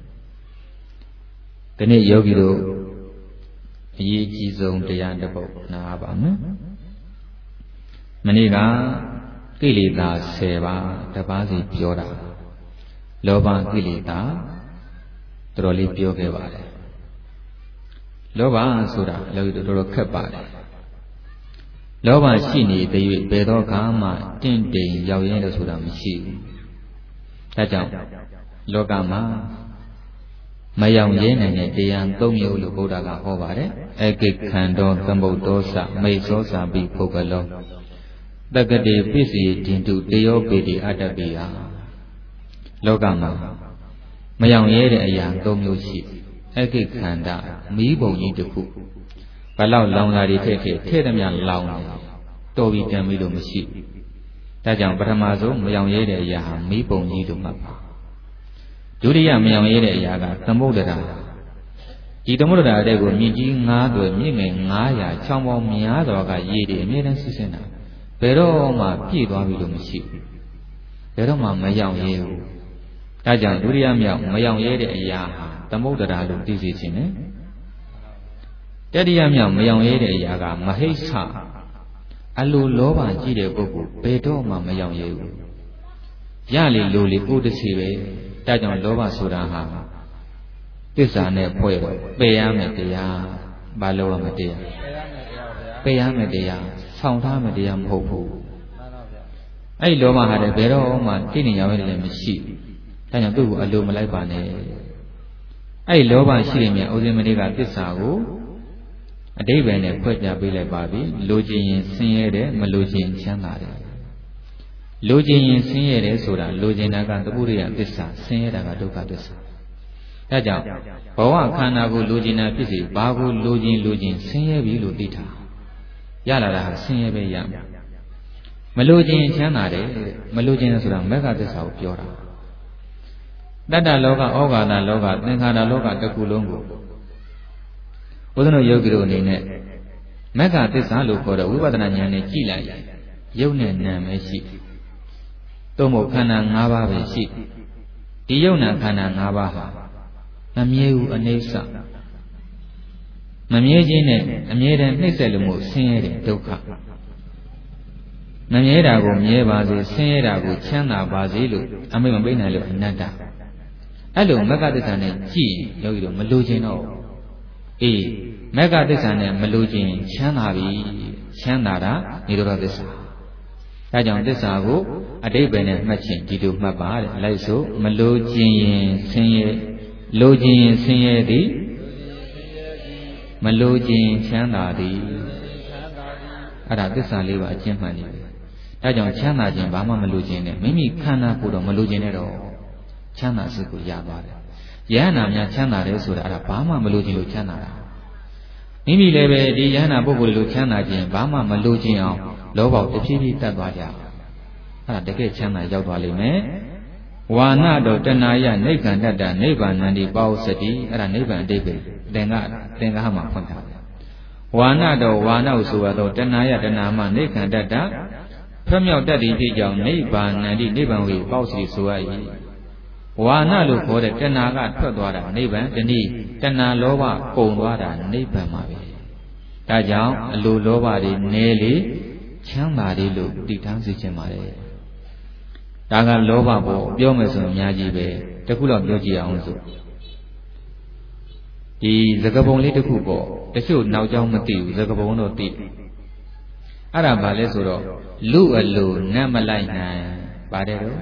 ဒီနေ့ယောဂီတို့အရေးကြီးဆုံးတရားတစ်ပုဒ်နားပါမယ်မနေ့ကကိလေသာဆယ်ပါးတပါးစီပြောတာလောဘကိလေသာတော်တော်လေးပြောခဲ့ပါတယ်လောဘဆိုတာအလုပ်တော်တော်ခက်ပါတယ်လောဘရှိနေတဲ့၍ဘယ်တော့ခါမှတင့်တယ်ရောက်ရဲလို့ဆိုတာမရှိဘူးဒါကြောင့်လောကမှာမယောင်ရဲနိုင်တဲ့တရားသုံးမျိုးလို့ဘုရားကဟောပါတယ်အကိခန္တောသမုဒ္ဒောစမိတ်သောစာပိဖုကလောတက္ကတိပစ္စည်းတင်တုတယောပေတိအတ္တပိယလောကမှာမယောင်ရဲတဲ့အရာသုံးမျိုးရှိအကိခန္တာမီးပုံကြီးတစ်ခုဘလောက်လောင်လာတွေထည့်ထည့်ထည့်သမျှလောင်တယ်တော်ပြီးတန်ပြီးလို့မရှိဘူးဒါကြောင့်ပထမဆုံးမယောင်ရဲတဲ့အရာဟာမီးပုံကြီးလို့မှတ်ပါဒုတိယမယောင်ရဲတဲ့အရာကသမုဒ္ဒရာဒီသမုဒ္ဒရာတဲ့ကိုမြင့်ကြီးငါးတွေမြင့်ငယ်ငါးရာချောင်းပေါင်းများစွာကရေတွေအမြဲတမ်းဆစ်ဆင်းတာဘယ်တော့မှပြည့်သွားပြီလို့မရှိဘူးဘယ်တော့မှမယောင်ရဲဘူးဒါကြောင့်ဒုတိယမြောက်မယောင်ရဲတဲ့အရာဟာသမုဒ္ဒရာလို့သိစေခြင်းနဲ့တတိယမြောက်မယောင်ရဲတဲ့အရာကမဟိစ္ဆအလိုလောဘကြီးတဲ့ပုဂ္ဂိုလ်ဘယ်တော့မှမယောင်ရဲဘူးရလေလိုလေကိုယ်တစ်စီပဲဒါကြောင့်လောဘဆိုတာဟာသစ္စာနဲ့ဖွဲ့တော့ပယ်ရမယ်တရားဘာလို့ရမတရားပယ်ရမယ်တရားဆောင်ထားမယ်တရားမဟုတ်ဘူးအဲ့ဒီလောဘဟာလည်းဘယ်တော့မှတည်နေရမယ်လည်းမရှိဘူးဒါကြောင့်သူ့ကိုအလိုမလိုက်ပါနဲ့အဲ့ဒီလောဘရှိနေမြဲဥစဉ်မနေ့ကသစ္စာကိုအတိပ္ပယ်နဲ့ဖွဲ့ပြပေးလိုက်ပါပြီလိုချင်ရင်ဆင်းရဲတယ်မလိုချင်ချမ်းသာတယ်လိုချင်ရင်ဆင်းရဲတယ်ဆိုတာလိုချင်တာကသပုရိယသစ္စာဆင်းရဲတာကဒုက္ခသစ္စာဒါကြောင့်ဘဝခန္ဓာကိုလိုချင်တာဖြစ်စီဘာကိုလိုချင်လိုချင်ဆင်းရဲပြီလို့သိထားရလာတာဆင်းရဲပဲရမယ်မလိုချင်ချမ်းသာတယ်မလိုချင်ဆိုတာမဂ္ဂသစ္စာကိုပြောတာတတ္တလောကဩဃာတလောကသင်္ခါရလောကတစ်ခုလုံးကိုဘုရားတို့ယောဂီတို့အနေနဲ့မဂ္ဂသစ္စာလို့ခေါ်တဲ့ဝိပဿနာဉာဏ်နဲ့ကြည့်လိုက်ရုပ်နဲ့နာမ်ပဲရှိသို့မဟုတ်ခန္ဓာ၅ပါးပဲရှိဒီရုပ်နာခန္ဓာ၅ပါးဟာမမြဲဘူးအနိစ္စမမမြဲခြင်းနဲ့အမြဲတမ်းနှိမ့်ဆက်လို့မို့ဆင်းရဲတဲ့ဒုက္ခမမြဲတာကိုမြဲပါစေဆင်းရဲတာကိုချမ်းသာပါစေလို့အမိန့်မပေးနိုင်လို့အနတ္တအဲ့လိုမဂ္ဂသစ္စာနဲ့ကြည့်ယောဂီတို့မလိုချင်တော့အေးမဂ္ဂသစ္စာနဲ့မလိုချင်ချမ်းသာပြီချမ်းသာတာနိရောဓသစ္စာဒါကြောင့်သစ္စာကိုအတိပ္ပယ်နဲ့မှတ်ခြင်းဒီလိုမှတ်ပါတဲ့လိုက်ဆိုမလိုချင်ရင်ဆင်းရဲလိုချင်ရင်ဆင်းရဲသည်မလိုချင်ချမ်းသာသည်အဲ့ဒါသစ္စာလေးပါအကျဉ်းမှန်နေတယ်ဒါကြောင့်ချမ်းသာခြင်းဘာမှမလိုချင်နဲ့မိမိခန္ဓာကိုယ်တော့မလိုချင်နဲ့တော့ချမ်းသာစိတ်ကိုရသွားတယ်ယဟနာများချမ်းသာတယ်ဆိုတာအဲ့ဒါဘာမှမလိုချင်လို့ချမ်းသာတာမိမိလည်းပဲဒီယဟနာပုဂ္ဂိုလ်လိုချမ်းသာခြင်းဘာမှမလိုချင်အောင်လောဘကိုတဖြည်းဖြည်းတတ်သွားကြအဲ့ဒါတကယ်ချမ်းသာရောက်သွားလိမ့်မယ်ဝါနတော်တဏှာယနိဗ္ဗာန်တတ္တနိဗ္ဗာန်န္တိပေါစတိအဲ့ဒါနိဗ္ဗာန်အတိပ္ပယ်သင်္ကသင်္ကဟမှာဖွင့်ထားတယ်ဝါနတော်ဝါနဟုဆိုရသောတဏှာယတဏှာမှနိဗ္ဗာန်တတ္တဖွမြောက်တတ်သည့်ဖြစ်ကြောင့်နိဗ္ဗာန်န္တိနိဗ္ဗာန်ဝေပေါစတိဆိုရ၏ဝါနလို့ခေါ်တဲ့တဏှာကထွက်သွားတာနိဗ္ဗာန်တနည်းတဏှာလောဘကုန်သွားတာနိဗ္ဗာန်မှာပဲဒါကြောင့်အလိုလောဘတွေနည်းလေချမ်းသာလေလို့တည်ထားစေခြင်းပါတယ်ဒါကလောဘပေါ့ပြောမယ်ဆိုရင်အများကြီးပဲတခုတော့ပြောကြည့်အောင်ဆိုဒီသကပုံလေးတစ်ခုပေါ့တချို့နောက်ကြောင်းမသိဘူးသကပုံတော့သိအဲ့ဒါဘာလဲဆိုတော့လူအလိုနတ်မလိုက်နိုင်ပါတယ်တော့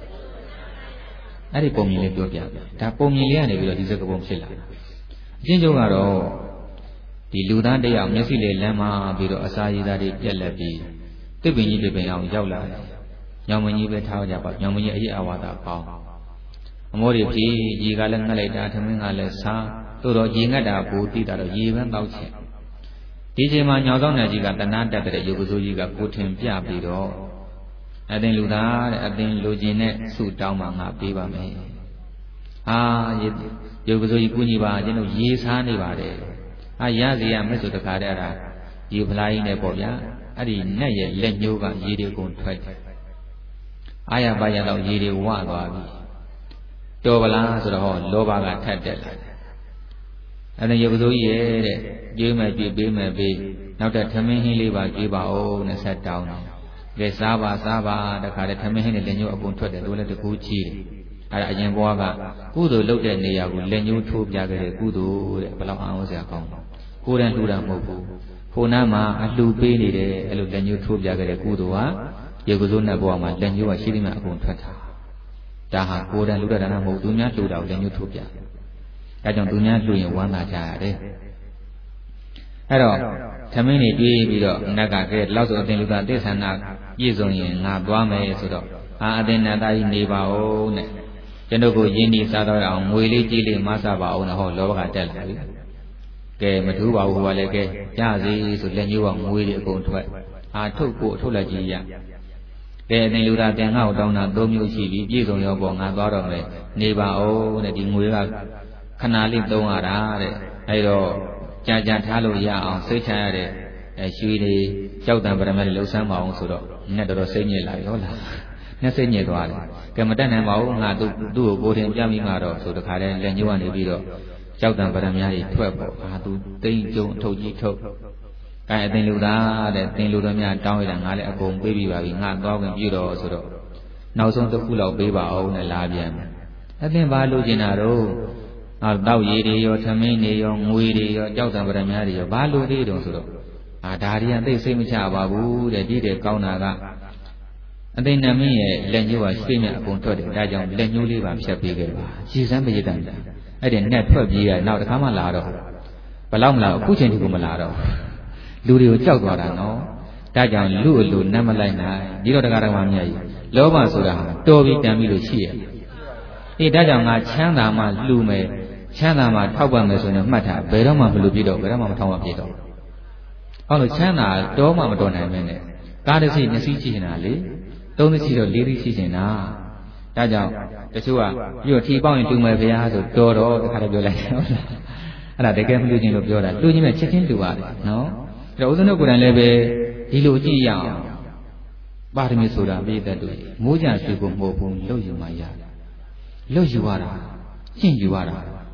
အဲ့ဒီပုံမြင်လေးပြောပြဒါပုံမြင်လေးကနေပြီးတော့ဒီသကပုံဖြစ်လာအချင်းချုပ်ကတော့ဒီလူသားတယောက်မျက်စိလေးလမ်းမှာပြီးတော့အစာရည်သားတွေပြက်လက်ပြီးတစ်ပင်ကြီးတစ်ပင်အောင်ရောက်လာတယ်ညောင်မကြီးပဲထားကြပါညောင်မကြီးအရေးအဝါဒပေါင်းအမိုးတွေဖြီးရေကလည်းငတ်လိုက်တာထမင်းကလည်းစားသို့တော့ရေငတ်တာကိုတိတာတော့ရေပန်းတောက်ချင်ဒီချိန်မှာညောင်ဆောင်နယ်ကြီးကတဏှာတက်တဲ့ရုပ်ကစိုးကြီးကကိုထင်ပြပြီးတော့အသင်လူသားတဲ့အသင်လူချင်းနဲ့ဆုတောင်းမှငါပေးပါမယ်အာရုပ်ကစိုးကြီးကုညီပါကျွန်တော်ရေစားနေပါတယ်အာရစီရမဲ့ဆိုတခါတည်းအဲ့ဒါရေဖလားကြီးနဲ့ပေါ့ဗျာအဲ့ဒီနဲ့ရဲ့လက်ညှိုးကရေတွေကုန်ထွက်တယ်အာရပါရတော့ရေတွေဝသွားပြီတော်ပလားဆိုတော့ဟောလောဘကထက်တက်လာတယ်အဲ့ဒါရုပ်ကစိုးကြီးရဲ့တဲ့ကြေးမဲ့ကြေးပေးမဲ့ပေးနောက်တဲ့ထမင်းဟင်းလေးပါကြေးပါအောင်နဲ့ဆက်တောင်းတယ်ကဲစားပါစားပါတခါတည်းထမင်းဟင်းနဲ့လက်ညှိုးအကုန်ထွက်တယ်တို့လည်းတကူချီတယ်အဲ့ဒါအရင်ဘဝကကုသိုလ်လုပ်တဲ့နေရာကိုလက်ညှိုးထိုးပြခဲ့တဲ့ကုသိုလ်တဲ့ဘယ်လောက်အောင်စရာကောင်းလဲကိုယ်တန်းလှူတာမဟုတ်ဘူးခိုးနားမှာအလှူပေးနေတယ်အဲ့လိုလက်ညှိုးထိုးပြခဲ့တဲ့ကုသိုလ်ဟာရေကုသိုလ်နဲ့ဘဝမှာလက်ညှိုးကရှိသမျှအကုန်ထွက်တာဒါဟာကိုယ်တန်းလှူတဲ့ဒါနမဟုတ်သူများလှူတာကိုလက်ညှိုးထိုးပြဒါကြောင့်သူများလှူရင်ဝမ်းသာကြရတယ်အဲ့တော့သမင်းတွေတွေးပြီးတော့နတ်ကကဲလောက်ဆိုအသင်လူသားတိသနာပြည့်စုံရင်ငါသွားမယ်ဆိုတော့အာအသင်နတ်သားကြီးနေပါဦးနဲ့ကျွန်တော်ကိုယင်းဒီစားတော့အောင်ငွေလေးကြီးလေးမစားပါအောင်နဲ့ဟောလောဘကတက်လာပြီကဲမထူးပါဘူးဟောလည်းကဲရစီဆိုလက်ညှိုးကငွေတွေအကုန်ထွက်အာထုတ်ကိုအထုတ်လိုက်ကြီးရကဲအသင်လူသားပြန်ငါ့ကိုတောင်းတာသုံးမျိုးရှိပြီပြည့်စုံရောပေါ့ငါသွားတော့မယ်နေပါဦးတဲ့ဒီငွေကခဏလေးသုံးရတာတဲ့အဲ့တော့ကြာကြာထားလို့ရအောင်စိတ်ချရတဲ့အဲရွှေတွေကြောက်တံပရမတ်လှုပ်ဆန်းပါအောင်ဆိုတော့နဲ့တော်တော်စိတ်ညစ်လာရောလားနဲ့စိတ်ညစ်သွားတယ်ကဲမတက်နိုင်ပါဘူးငါသူ့သူ့ကိုကိုယ်တင်ပြမိမှာတော့ဆိုတခါတည်းလက်ညှိုးကနေပြီးတော့ကြောက်တံပရမတ်ကြီးထွက်ပေါ့အာသူတိမ်ကျုံအထုပ်ကြီးထုတ်အဲအသင်လူသားတဲ့သင်လူတော်များတောင်းရတာငါလည်းအကုန်ပေးပြီးပါပြီငါသွားဝင်ပြုတော့ဆိုတော့နောက်ဆုံးတစ်ခုလောက်ပေးပါအောင်နဲ့လာပြန်အသင်ဘာလို့ကျင်တာတော့အော်တောက်ရည်တွေရောထမင်းတွေရောငွေတွေရောကြောက်တံပရမတ်တွေရောဘာလို့သေးတုံဆိုတော့အာဒါတွေကသိစိတ်မချပါဘူးတဲ့ဒီတဲ့ကောင်းတာကအသိဉာဏ်မင်းရဲ့လက်ညှိုးကရှိနေအကုန်ထွက်တယ်ဒါကြောင့်လက်ညှိုးလေးပါဖြတ်ပေးခဲ့ပါရည်စမ်းပရိသတ်အဲ့ဒီနဲ့ထွက်ပြေးရနောက်တစ်ခါမှလာတော့ဘယ်လောက်မလာအခုချိန်ဒီကိုမလာတော့လူတွေကိုကြောက်သွားတာနော်ဒါကြောင့်လူအလိုနတ်မလိုက်နိုင်ဒီတော့တရားတော်မှာမြတ်ကြီးလောဘဆိုတာတော်ပြီးတန်ပြီးလို့ရှိရအေးဒါကြောင့်ငါချမ်းသာမှလှူမယ်ချမ်းသာမှထောက်ပံ့မယ်ဆိုရင်မှတ်ထားဘယ်တော့မှမလှူပြတော့ဘယ်တော့မှမထောက်ပံ့ပြတော့ဟောလို့ချမ်းသာတော့မှမတော်နိုင်မင်းနဲ့ကားတစ်စီးနှစ်စီးရှိနေတာလေသုံးစီးတော့လေးစီးရှိနေတာဒါကြောင့်တချို့ကပြီးတော့ထီပေါင်းရင်တူမယ်ဗျာဆိုတော်တော့တခါတည်းပြောလိုက်ဟုတ်လားအဲ့ဒါတကယ်မလှူခြင်းလို့ပြောတာလှူခြင်းနဲ့ချက်ချင်းလှူရတယ်နော်အဲ့တော့ဦးဇင်းတို့ကိုယ်တိုင်လည်းပဲဒီလိုကြည့်ရအောင်ပါရမီဆိုတာပြည့်တဲ့တူမိုးကြဆွေကိုမဟုတ်ဘူးလှုပ်ယူမှရတယ်လှုပ်ယူရတာကျင့်ယူရတာ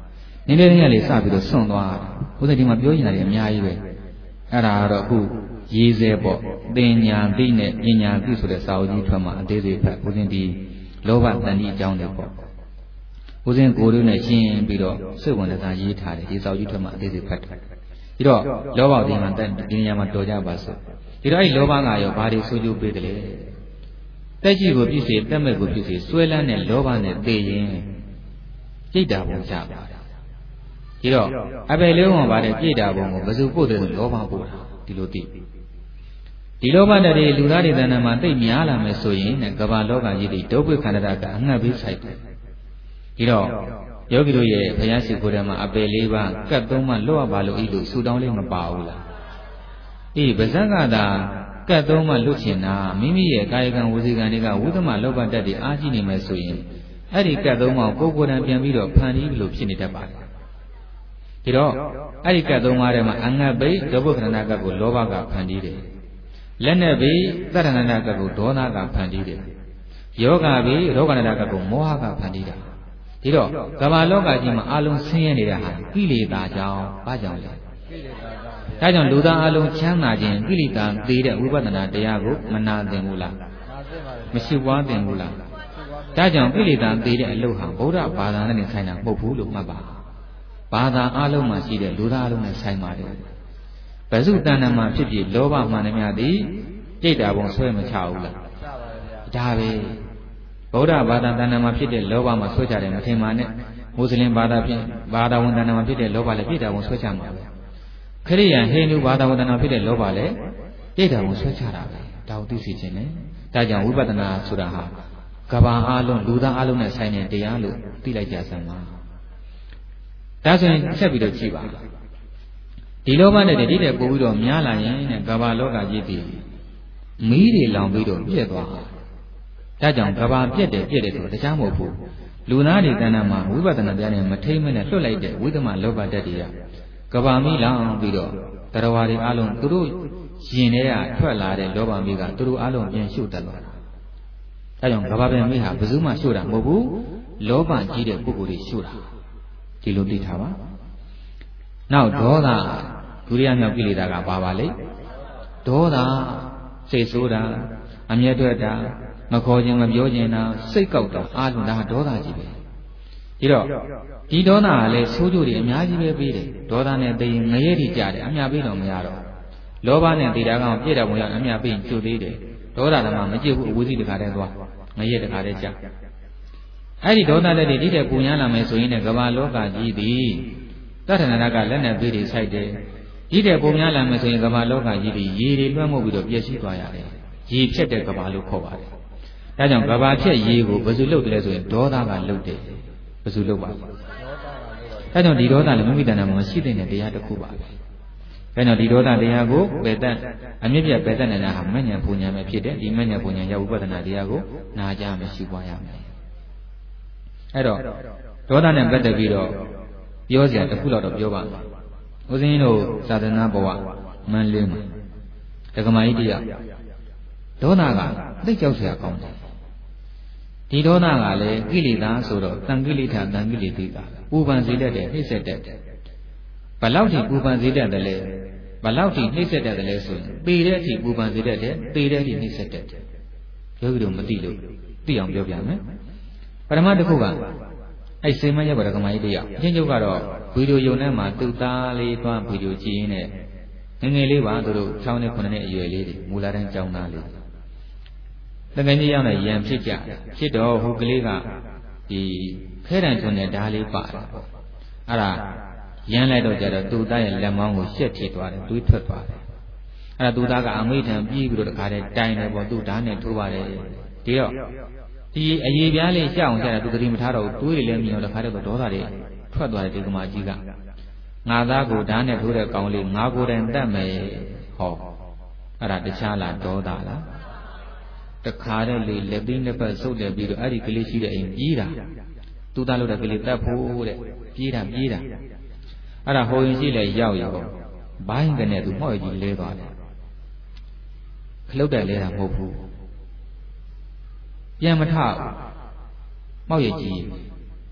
နေနေရလေးစပြီးတော့ဆွန့်သွားဘုရားဒီမှာပြောနေတာတွေအများကြီးပဲအဲ့ဒါကတော့အခုရေးစဲပေါ့တင်ညာတိနဲ့ပညာတိဆိုတဲ့စာအုပ်ကြီးထွက်မှာအသေးသေးဖတ်ဘုရင်ဒီလောဘတဏှိအကြောင်းတွေပေါ့ဘုရင်ကိုတို့နဲ့ရှင်းပြီးတော့စိတ်ဝင်စားရေးထားတယ်ဒီစာအုပ်ကြီးထွက်မှာအသေးသေးဖတ်တယ်ပြီးတော့လောဘဒီမှာတက်ဒီနေရာမှာတော်ကြပါစို့ဒီတော့အဲ့လောဘကရောဘာတွေဆိုးကျိုးပေးတယ်လဲတက်ကြီးကိုပြည့်စေတက်မဲ့ကိုပြည့်စေဆွဲလန်းတဲ့လောဘနဲ့သိရင်ကြိတ်တာပုံကြပါဒီတော့အပေလေးဝင်ပါတဲ့ကြိတ်တာပုံကိုဘယ်သူပို့တယ်ဆိုလောဘပို့တာဒီလိုသိဒီလောဘနဲ့တွေလူသားတွေတဏ္ဍာမှာသိများလာမယ်ဆိုရင်ကမ္ဘာလောကကြီးတွေဒုက္ခခန္ဓာကအငတ်ပြီးဆိုင်တယ်ဒီတော့ယောဂီတို့ရဲ့ဘုရားရှိခိုးတယ်မှာအပေလေးပါကတ်သုံးမှလွတ်ရပါလို့ဤလို့ဆူတောင်းလေးမပါဘူးလားအေးဗဇက်ကသာကတ်သုံးမှလွတ်ချင်တာမိမိရဲ့ကာယကံဝစီကံတွေကဝိသမလောဘတတ်တွေအားကြီးနေမယ်ဆိုရင်အဲ့ဒီကတ်သုံးမှကိုယ်ကိုယ်တိုင်ပြန်ပြီးတော့ဖန်တီးလို့ဖြစ်နေတတ်ပါတယ်ဒီတော့အဲ့ဒီကတ်သုံးပါးထဲမှာအငတ်ပိဒုက္ခခန္ဓာကတ်ကိုလောဘကဖန်တီးတယ်လက်နဲ့ပိသတ္တနာကတ်ကိုဒေါသကဖန်တီးတယ်ယောဂပိရောဂနာကတ်ကိုမောဟကဖန်တီးတာဒီတော့ကမ္ဘာလောကကြီးမှာအလုံးဆင်းရဲနေတာဟာကိလေသာကြောင့်ဘာကြောင့်လဲဒါကြောင့်လူသားအလုံးချမ်းသာခြင်းကိလေသာသေးတဲ့ဝိပဿနာတရားကိုမနာသင်ဘူးလားမရှိပွားသင်ဘူးလားဒါကြောင့်ကိလေသာသေးတဲ့အလုပ်ဟာဗုဒ္ဓဘာသာနဲ့ဆိုင်တာမဟုတ်ဘူးလို့မှတ်ပါဘာသာအလုံးမှာရှိတဲ့လူသားအလုံးနဲ့ဆိုင်ပါတယ်ဘဇုတဏ္ဍမှာဖြစ်ဖြစ်လောဘမှန်သမျှသည်ကြိတ်တာပုံဆွဲမချဘူးလားဒါပဲဗုဒ္ဓဘာသာတဏ္ဍမှာဖြစ်တဲ့လောဘမှာဆွဲကြတယ်မထင်ပါနဲ့မွတ်စလင်ဘာသာဖြစ်ဘာသာဝင်တဏ္ဍမှာဖြစ်တဲ့လောဘလည်းကြိတ်တာပုံဆွဲချမှာပဲခရိယန်ဟိန္ဒူဘာသာဝင်တဏ္ဍဖြစ်တဲ့လောဘလည်းကြိတ်တာပုံဆွဲချတာပဲဒါကိုသိစေခြင်းနဲ့ဒါကြောင့်ဝိပဿနာဆိုတာဟာကဘာအလုံးလူသားအလုံးနဲ့ဆိုင်တဲ့တရားလို့သိလိုက်ကြစမ်းပါဒါဆိုရင်ဆက်ပြီးတော့ကြည့်ပါဒီလောဘနဲ့တည်းတဲ့ပို့ပြီးတော့များလာရင်တဲ့ကဘာလောကကြီးတည်မီးတွေလောင်ပြီးတော့ပြည့်သွားဒါကြောင့်ကဘာပြည့်တယ်ပြည့်တယ်ဆိုတော့တရားမဟုတ်ဘူးလူသားတွေတဏ္ဍမှာဝိပဿနာတရားနဲ့မထိမ့်မနဲ့လွတ်လိုက်တဲ့ဝိသမလောဘတတ်တွေကကဘာမီးလောင်ပြီးတော့တရားဝါတွေအလုံးသူတို့ရင်ထဲကထွက်လာတဲ့လောဘမီးကသူတို့အလုံးပြန်ရှုတ်တက်သွားတာဒါကြောင့်ကဘာပင်မီးဟာဘယ်သူမှရှုတ်တာမဟုတ်ဘူးလောဘကြီးတဲ့ပုဂ္ဂိုလ်တွေရှုတ်တာဒီလိုသိထားပါနောက်ဒေါသဒုတိယမြောက်ကိလေသာကဘာပါလဲဒေါသစိတ်ဆိုးတာအမျက်ထွက်တာမခေါ်ခြင်းမပြောခြင်းတာစိတ်ကောက်တာအားလုံးဒါဒေါသကြီးပဲဒီတော့ဒီဒေါသကလည်းဆိုးကျိုးတွေအများကြီးပဲပေးတယ်ဒေါသနဲ့သိရင်ငရဲတိကြတယ်အများပေးတော့မရတော့လောဘနဲ့သိတာကောင်ပြည့်တဲ့ဘုံရောက်အများပေးကျိုးသေးတယ်ဒေါသဓမ္မမကြည့်ဘူးအဝိဇ္ဇိတခါတည်းသွားငရဲတခါတည်းကြအဲ့ဒီဒေါသတဲ့ဒီတဲ့ပူညာလာမယ်ဆိုရင်လည်းကမ္ဘာလောကကြီးသည်တထနာကလက်နဲ့ပေးတွေဆိုင်တယ်ဒီတဲ့ပူညာလာမယ်ဆိုရင်ကမ္ဘာလောကကြီးသည်ရေတွေလွှမ်းမိုးပြီးတော့ပျက်စီးသွားရတယ်ရေဖြတ်တဲ့ကမ္ဘာလို့ခေါ်ပါတယ်ဒါကြောင့်ကမ္ဘာဖြတ်ရေကိုဘယ်သူလုပ်တယ်လဲဆိုရင်ဒေါသကလုပ်တယ်ဘယ်သူလုပ်ပါ့ဒါကြောင့်ဒီဒေါသလည်းမိမိတဏ္ဍာမှာမရှိတဲ့တရားတစ်ခုပါပဲဒါကြောင့်ဒီဒေါသတရားကိုပယ်တတ်အမြင့်ပြတ်ပယ်တတ်နေတာဟာမဉ္ဇဉ်ပူညာပဲဖြစ်တယ်ဒီမဉ္ဇဉ်ပူညာရောက်ဝိပဿနာတရားကိုနာကြမရှိပွားရမယ်အဲ့တော့ဒေါသနဲ့ပတ်သက်ပြီးတော့ပြောစရာတစ်ခုတော့ပြောပါမယ်ဦးဇင်းတို့သာသနာဘဝမန်းလေးမှာဒကမာကြီးတရားဒေါသကသိကြောက်စရာကောင်းတယ်ဒီဒေါသကလည်းကိလေသာဆိုတော့တန်ကိလေသာတန်ကိလေသိတာပူပန်စေတတ်တယ်နှိမ့်ဆက်တတ်တယ်ဘလောက်ထိပူပန်စေတတ်တယ်လဲဘလောက်ထိနှိမ့်ဆက်တတ်တယ်လဲဆိုရင်ပေတဲ့အထိပူပန်စေတတ်တယ်ပေတဲ့အထိနှိမ့်ဆက်တတ်တယ်ယောဂီတို့မသိလို့သိအောင်ပြောပြမယ်ပထမတစ်ခုကအဲ့စေမရပါဒကမာကြီးတရားအချင်းချုပ်ကတော့ဗီဒီယိုယုံထဲမှာသူ့သားလေးသွားဗီဒီယိုကြည့်ရင်းနဲ့ငငယ်လေးပါသူတို့၆နှစ်၇နှစ်အရွယ်လေးတွေမူလာတန်းကျောင်းသားလေးတကယ်ကြီးရောက်နေရံဖြစ်ကြဖြစ်တော့ဟိုကလေးကဒီခဲတံချွန်တဲ့ဓာလေးပါတယ်ပေါ့အဲ့ဒါရမ်းလိုက်တော့ကြတော့သူ့သားရဲ့လက်မောင်းကိုရှက်ထိသွားတယ်တွေးထွက်သွားတယ်အဲ့ဒါသူ့သားကအမိထံပြေးပြီးတော့တခါတည်းတိုင်တယ်ပေါ့သူ့ဓာနဲ့ထိုးပါတယ်ဒီတော့ဒီအရေးပြားလေးရှောက်အောင်ကြတာသူသတိမထားတော့တွေးတွေလည်းမြင်တော့တခါတည်းတော့ဒေါသတွေထွက်သွားတယ်ဒီကမာကြီးကငါသားကိုဓာနဲ့ထိုးတဲ့ကောင်လေးငါကိုယ်တိုင်တတ်မယ်ဟောအဲ့ဒါတခြားလားဒေါသလားတခါတည်းလေလက်ပြီးလက်ပတ်ဆုပ်တယ်ပြီးတော့အဲ့ဒီကလေးရှိတဲ့အိမ်ပြေးတာသူသားလို့တဲ့ကလေးတတ်ဖို့တဲ့ပြေးတာပြေးတာအဲ့ဒါဟိုရင်ရှိလေရောက်ရောဘိုင်းကနေသူမှော့ကြီးလဲသွားတယ်ခလုတ်တယ်လဲတာမဟုတ်ဘူးပြန်မထမှောက်ရကြီး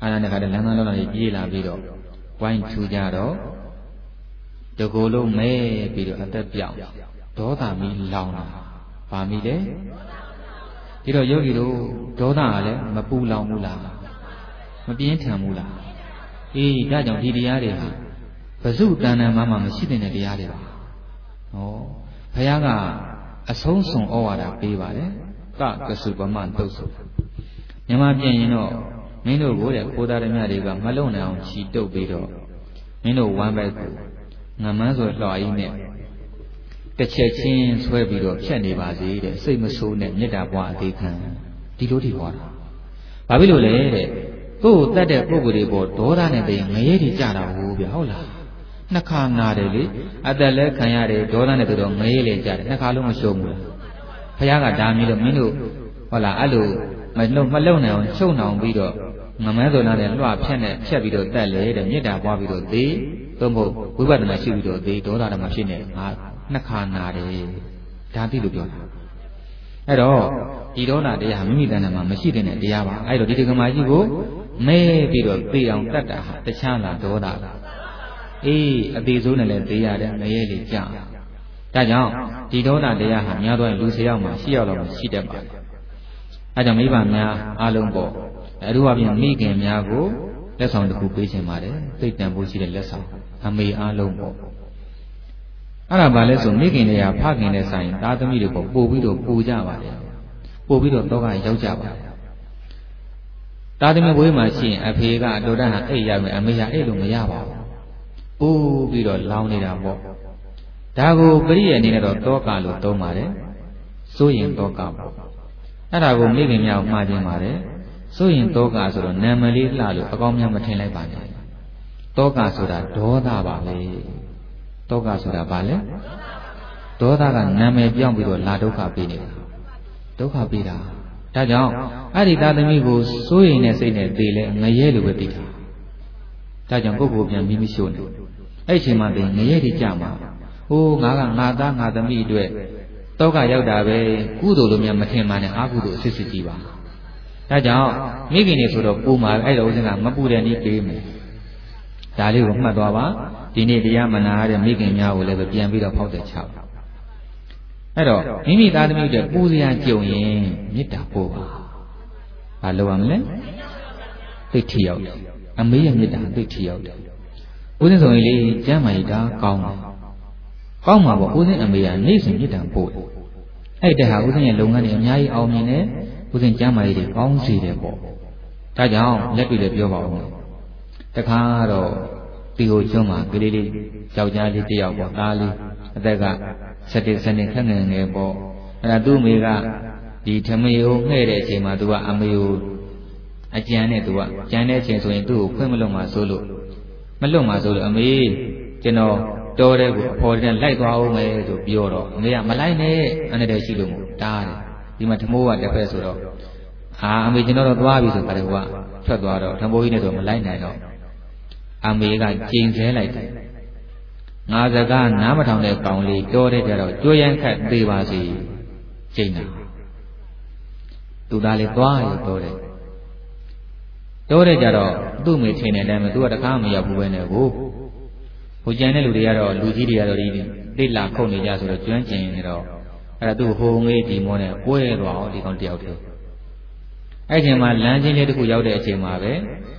အာရဏကတည်းကလမ်းသားလုံးလာပြေးလာပြီးတော့ဝိုင်းထူကြတော့တကူလုံးမဲပြီးတော့အသက်ပြောင်းဒေါသမီလောင်တာဗာမီလေဒီတော့ယောဂီတို့ဒေါသကလည်းမပူလောင်ဘူးလားမပြင်းထန်ဘူးလားအေးဒါကြောင့်ဒီတရားတွေဟာဘဇုတဏ္ဍာမမှမရှိတဲ့တရားတွေပါဟောဘုရားကအဆုံးစွန်ဩဝါဒပေးပါတယ်ကကစုပမတုတ်ဆိုမြန်မာပြန်ရင်တော့မင်းတို့ကိုတဲ့ကိုသားဓမြတွေကမလုံနိုင်အောင်ချီတုပ်ပြီးတော့မင်းတို့ဝမ်းဘက်ကိုငမန်းဆိုလှော်ကြီးနဲ့တစ်ချက်ချင်းဆွဲပြီးတော့ဖြတ်နေပါစေတဲ့စိတ်မဆိုးနဲ့မေတ္တာပွားအသေးခံဒီလိုထိဟောတာဘာဖြစ်လို့လဲတဲ့ကိုယ်တတ်တဲ့ပုဂ္ဂိုလ်တွေပေါ်ဒေါသနဲ့တည်းငရဲတွေကြတာဟုတ်ဗျဟုတ်လားနှစ်ခါနာတယ်လေအသက်လည်းခံရတယ်ဒေါသနဲ့တော့ငရဲလည်းကြတယ်နှစ်ခါလုံးမရှုံးဘူးလားဘုရားကဒါမျိုးလို့မင်းတို့ဟုတ်လားအဲ့လိုမလုံမလုံနိုင်အောင်ချုပ်နှောင်ပြီးတော့ငမန်းစုံနာနဲ့လွှဖြတ်နဲ့ဖြတ်ပြီးတော့တက်လေတဲ့မေတ္တာပွားပြီးတော့သေသို့မဟုတ်ဝိပဿနာရှိပြီးတော့သေဒေါသဓမ္မဖြစ်နေငါနှစ်ခါနာတယ်ဒါသိလို့ပြောတာအဲ့တော့ဒီဒေါသတရားမိမိတဏ္ဍာမှာမရှိတဲ့တရားပါအဲ့တော့ဒီဒကမာကြီးကိုမဲပြီးတော့သေအောင်တတ်တာဟာတခြားလားဒေါသလားအေးအသေးဆုံးနဲ့လည်းသေရတယ်ငရဲလေးကြာဒါကြောင့်ဒီဒေါသတရားဟာများသောလူ၁၀ယောက်မှာ၈ယောက်လောက်ရှိတတ်ပါတယ်အဲကြောင့်မိဘများအားလုံးပေါ့အထူးအဖြင့်မိခင်များကိုလက်ဆောင်တစ်ခုပေးခြင်းပါတယ်သိတန်ဖို့ရှိတဲ့လက်ဆောင်အမေအားလုံးပေါ့အဲ့ဒါဘာလဲဆိုမိခင်တွေကဖခင်နဲ့ဆိုင်သားသမီးတွေပေါ့ပို့ပြီးတော့ပူကြပါတယ်ပို့ပြီးတော့တော့ကရောက်ကြပါတယ်သားသမီးဝေးမှာရှိရင်အဖေကအတော်တန်ဟာအိတ်ရမယ်အမေကအိတ်လို့မရပါဘူးပူပြီးတော့လောင်းနေတာပေါ့ဒါကိုပရိယေအနေနဲ့တော့တောကလို့သုံးပါတယ်စိုးရင်တောကပေါ့အဲ့ဒါကိုမိခင်များကိုမှားခြင်းပါတယ်စိုးရင်တောကဆိုတော့နာမည်လေးလှလို့အကောင်းများမထင်လိုက်ပါနဲ့တောကဆိုတာဒေါသပါလေတောကဆိုတာဘာလဲဒေါသကနာမည်ပြောင်းပြီးတော့လာဒုက္ခပေးနေတာဒုက္ခပေးတာဒါကြောင့်အဲ့ဒီသားသမီးကိုစိုးရင်နဲ့စိတ်နဲ့သေလဲငရဲလိုပဲသိတာဒါကြောင့်ကိုယ့်ကိုယ်ပြန်မိမိရှို့နေအဲ့ဒီအချိန်မှာသေငရဲတွေကြမှာဟိုးငါကငါသားငါသမီးအတွက်တောကရောက်တာပဲကုသိုလ်လိုများမထင်ပါနဲ့အာကုသိုလ်အစစ်စစ်ကြီးပါဒါကြောင့်မိခင်တွေဆိုတော့ပူမှာအဲ့တော့ဦးဇင်းကမပူတဲ့နည်းပေးမယ်ဒါလေးကိုမှတ်သွားပါဒီနေ့တရားမနာရတဲ့မိခင်များကိုလည်းပြန်ပြီးတော့ဖောက်တဲ့ချပါအဲ့တော့မိမိသားသမီးတွေပူစရာကြုံရင်မေတ္တာပို့ပါဘာလုပ်ရမလဲသိထီရောက်တယ်အမေရဲ့မေတ္တာသိထီရောက်တယ်ဦးဇင်းဆိုရင်လေကျမ်းမာရေးဒါကောင်းတယ်ကောင်းမှာပေါ့ဦးဇင်းအမေကနေ့စဉ်မေတ္တာပို့တယ်အဲ့တဲ့ဟာဦးဇင်းရဲ့လုပ်ငန်းတွေအများကြီးအောင်မြင်တယ်ဦးဇင်းကျမ်းမာရေးတွေကောင်းစေတယ်ပေါ့ဒါကြောင့်လက်တွေ့လည်းပြောပါဦးတခါတော့ဒီကိုကျွန်းမှာကလေးလေးယောက်ျားလေးတစ်ယောက်ပေါ့သားလေးအသက်ကစက်တစ်စနေခက်ငယ်ငယ်ပေါ့အဲ့ဒါသူ့အမေကဒီထမေကိုငှဲ့တဲ့အချိန်မှာသူကအမေကိုအကြံနဲ့သူကကြံတဲ့အချိန်ဆိုရင်သူ့ကိုခွင့်မလွတ်မှာဆိုလို့မလွတ်မှာဆိုလို့အမေကျွန်တော်တော်တဲ့ကိုအဖော်တဲ့လိုက်သွားအောင်မယ်ဆိုပြောတော့အမေကမလိုက်နဲ့အဲ့ဒါတည်းရှိလို့မို့တားတယ်ဒီမှာထမိုးကတစ်ဖက်ဆိုတော့ဟာအမေကျွန်တော်တော့သွားပြီဆိုကြတယ်ကွာထွက်သွားတော့ထမိုးကြီးနဲ့တော့မလိုက်နိုင်တော့အမေကကျင်ဆဲလိုက်တယ်ငါစကားနားမထောင်တဲ့ကောင်လေးတော်တဲ့ကြတော့ကြွရန်ခတ်သေးပါစေကျိန်းတာသူသားလေးသွားရတော်တယ်တော်တဲ့ကြတော့သူ့မိထင်တဲ့အတိုင်းပဲသူကတခါမရောက်ဘူးပဲနဲ့ကိုဟိုကျန်တဲ့လူတွေကတော့လူကြီးတွေကတော့ဒီတိလာခုတ်နေကြဆိုတော့ကျွမ်းကျင်နေတော့အဲ့ဒါသူ့ဟိုငေးဒီမောနဲ့ပွဲသွားအောင်ဒီကောင်တယောက်တည်းအဲ့ချိန်မှာလမ်းချင်းလေးတစ်ခုရောက်တဲ့အချိန်မှာပဲ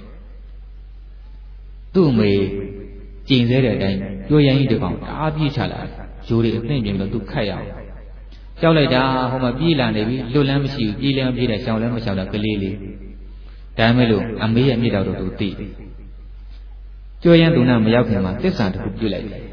သူ့မေကျင်သေးတဲ့အတိုင်းကြိုးရန်ကြီးတစ်ကောင်တအားပြေးချလာဂျိုးတွေအသိပြင်ပြီးတော့သူခတ်ရအောင်ကြောက်လိုက်တာဟိုမှာပြေးလာနေပြီလွတ်လန်းမရှိဘူးပြေးလန်းပြေးတယ်ရှောင်းလန်းမရှောင်းတာကလေးလေးဒါမဲ့လို့အမေရဲ့မြေတော်တို့သူသိတယ်ကြိုးရန်သူနာမရောက်ခင်မှာသစ္စာတစ်ခုပြုလိုက်တယ်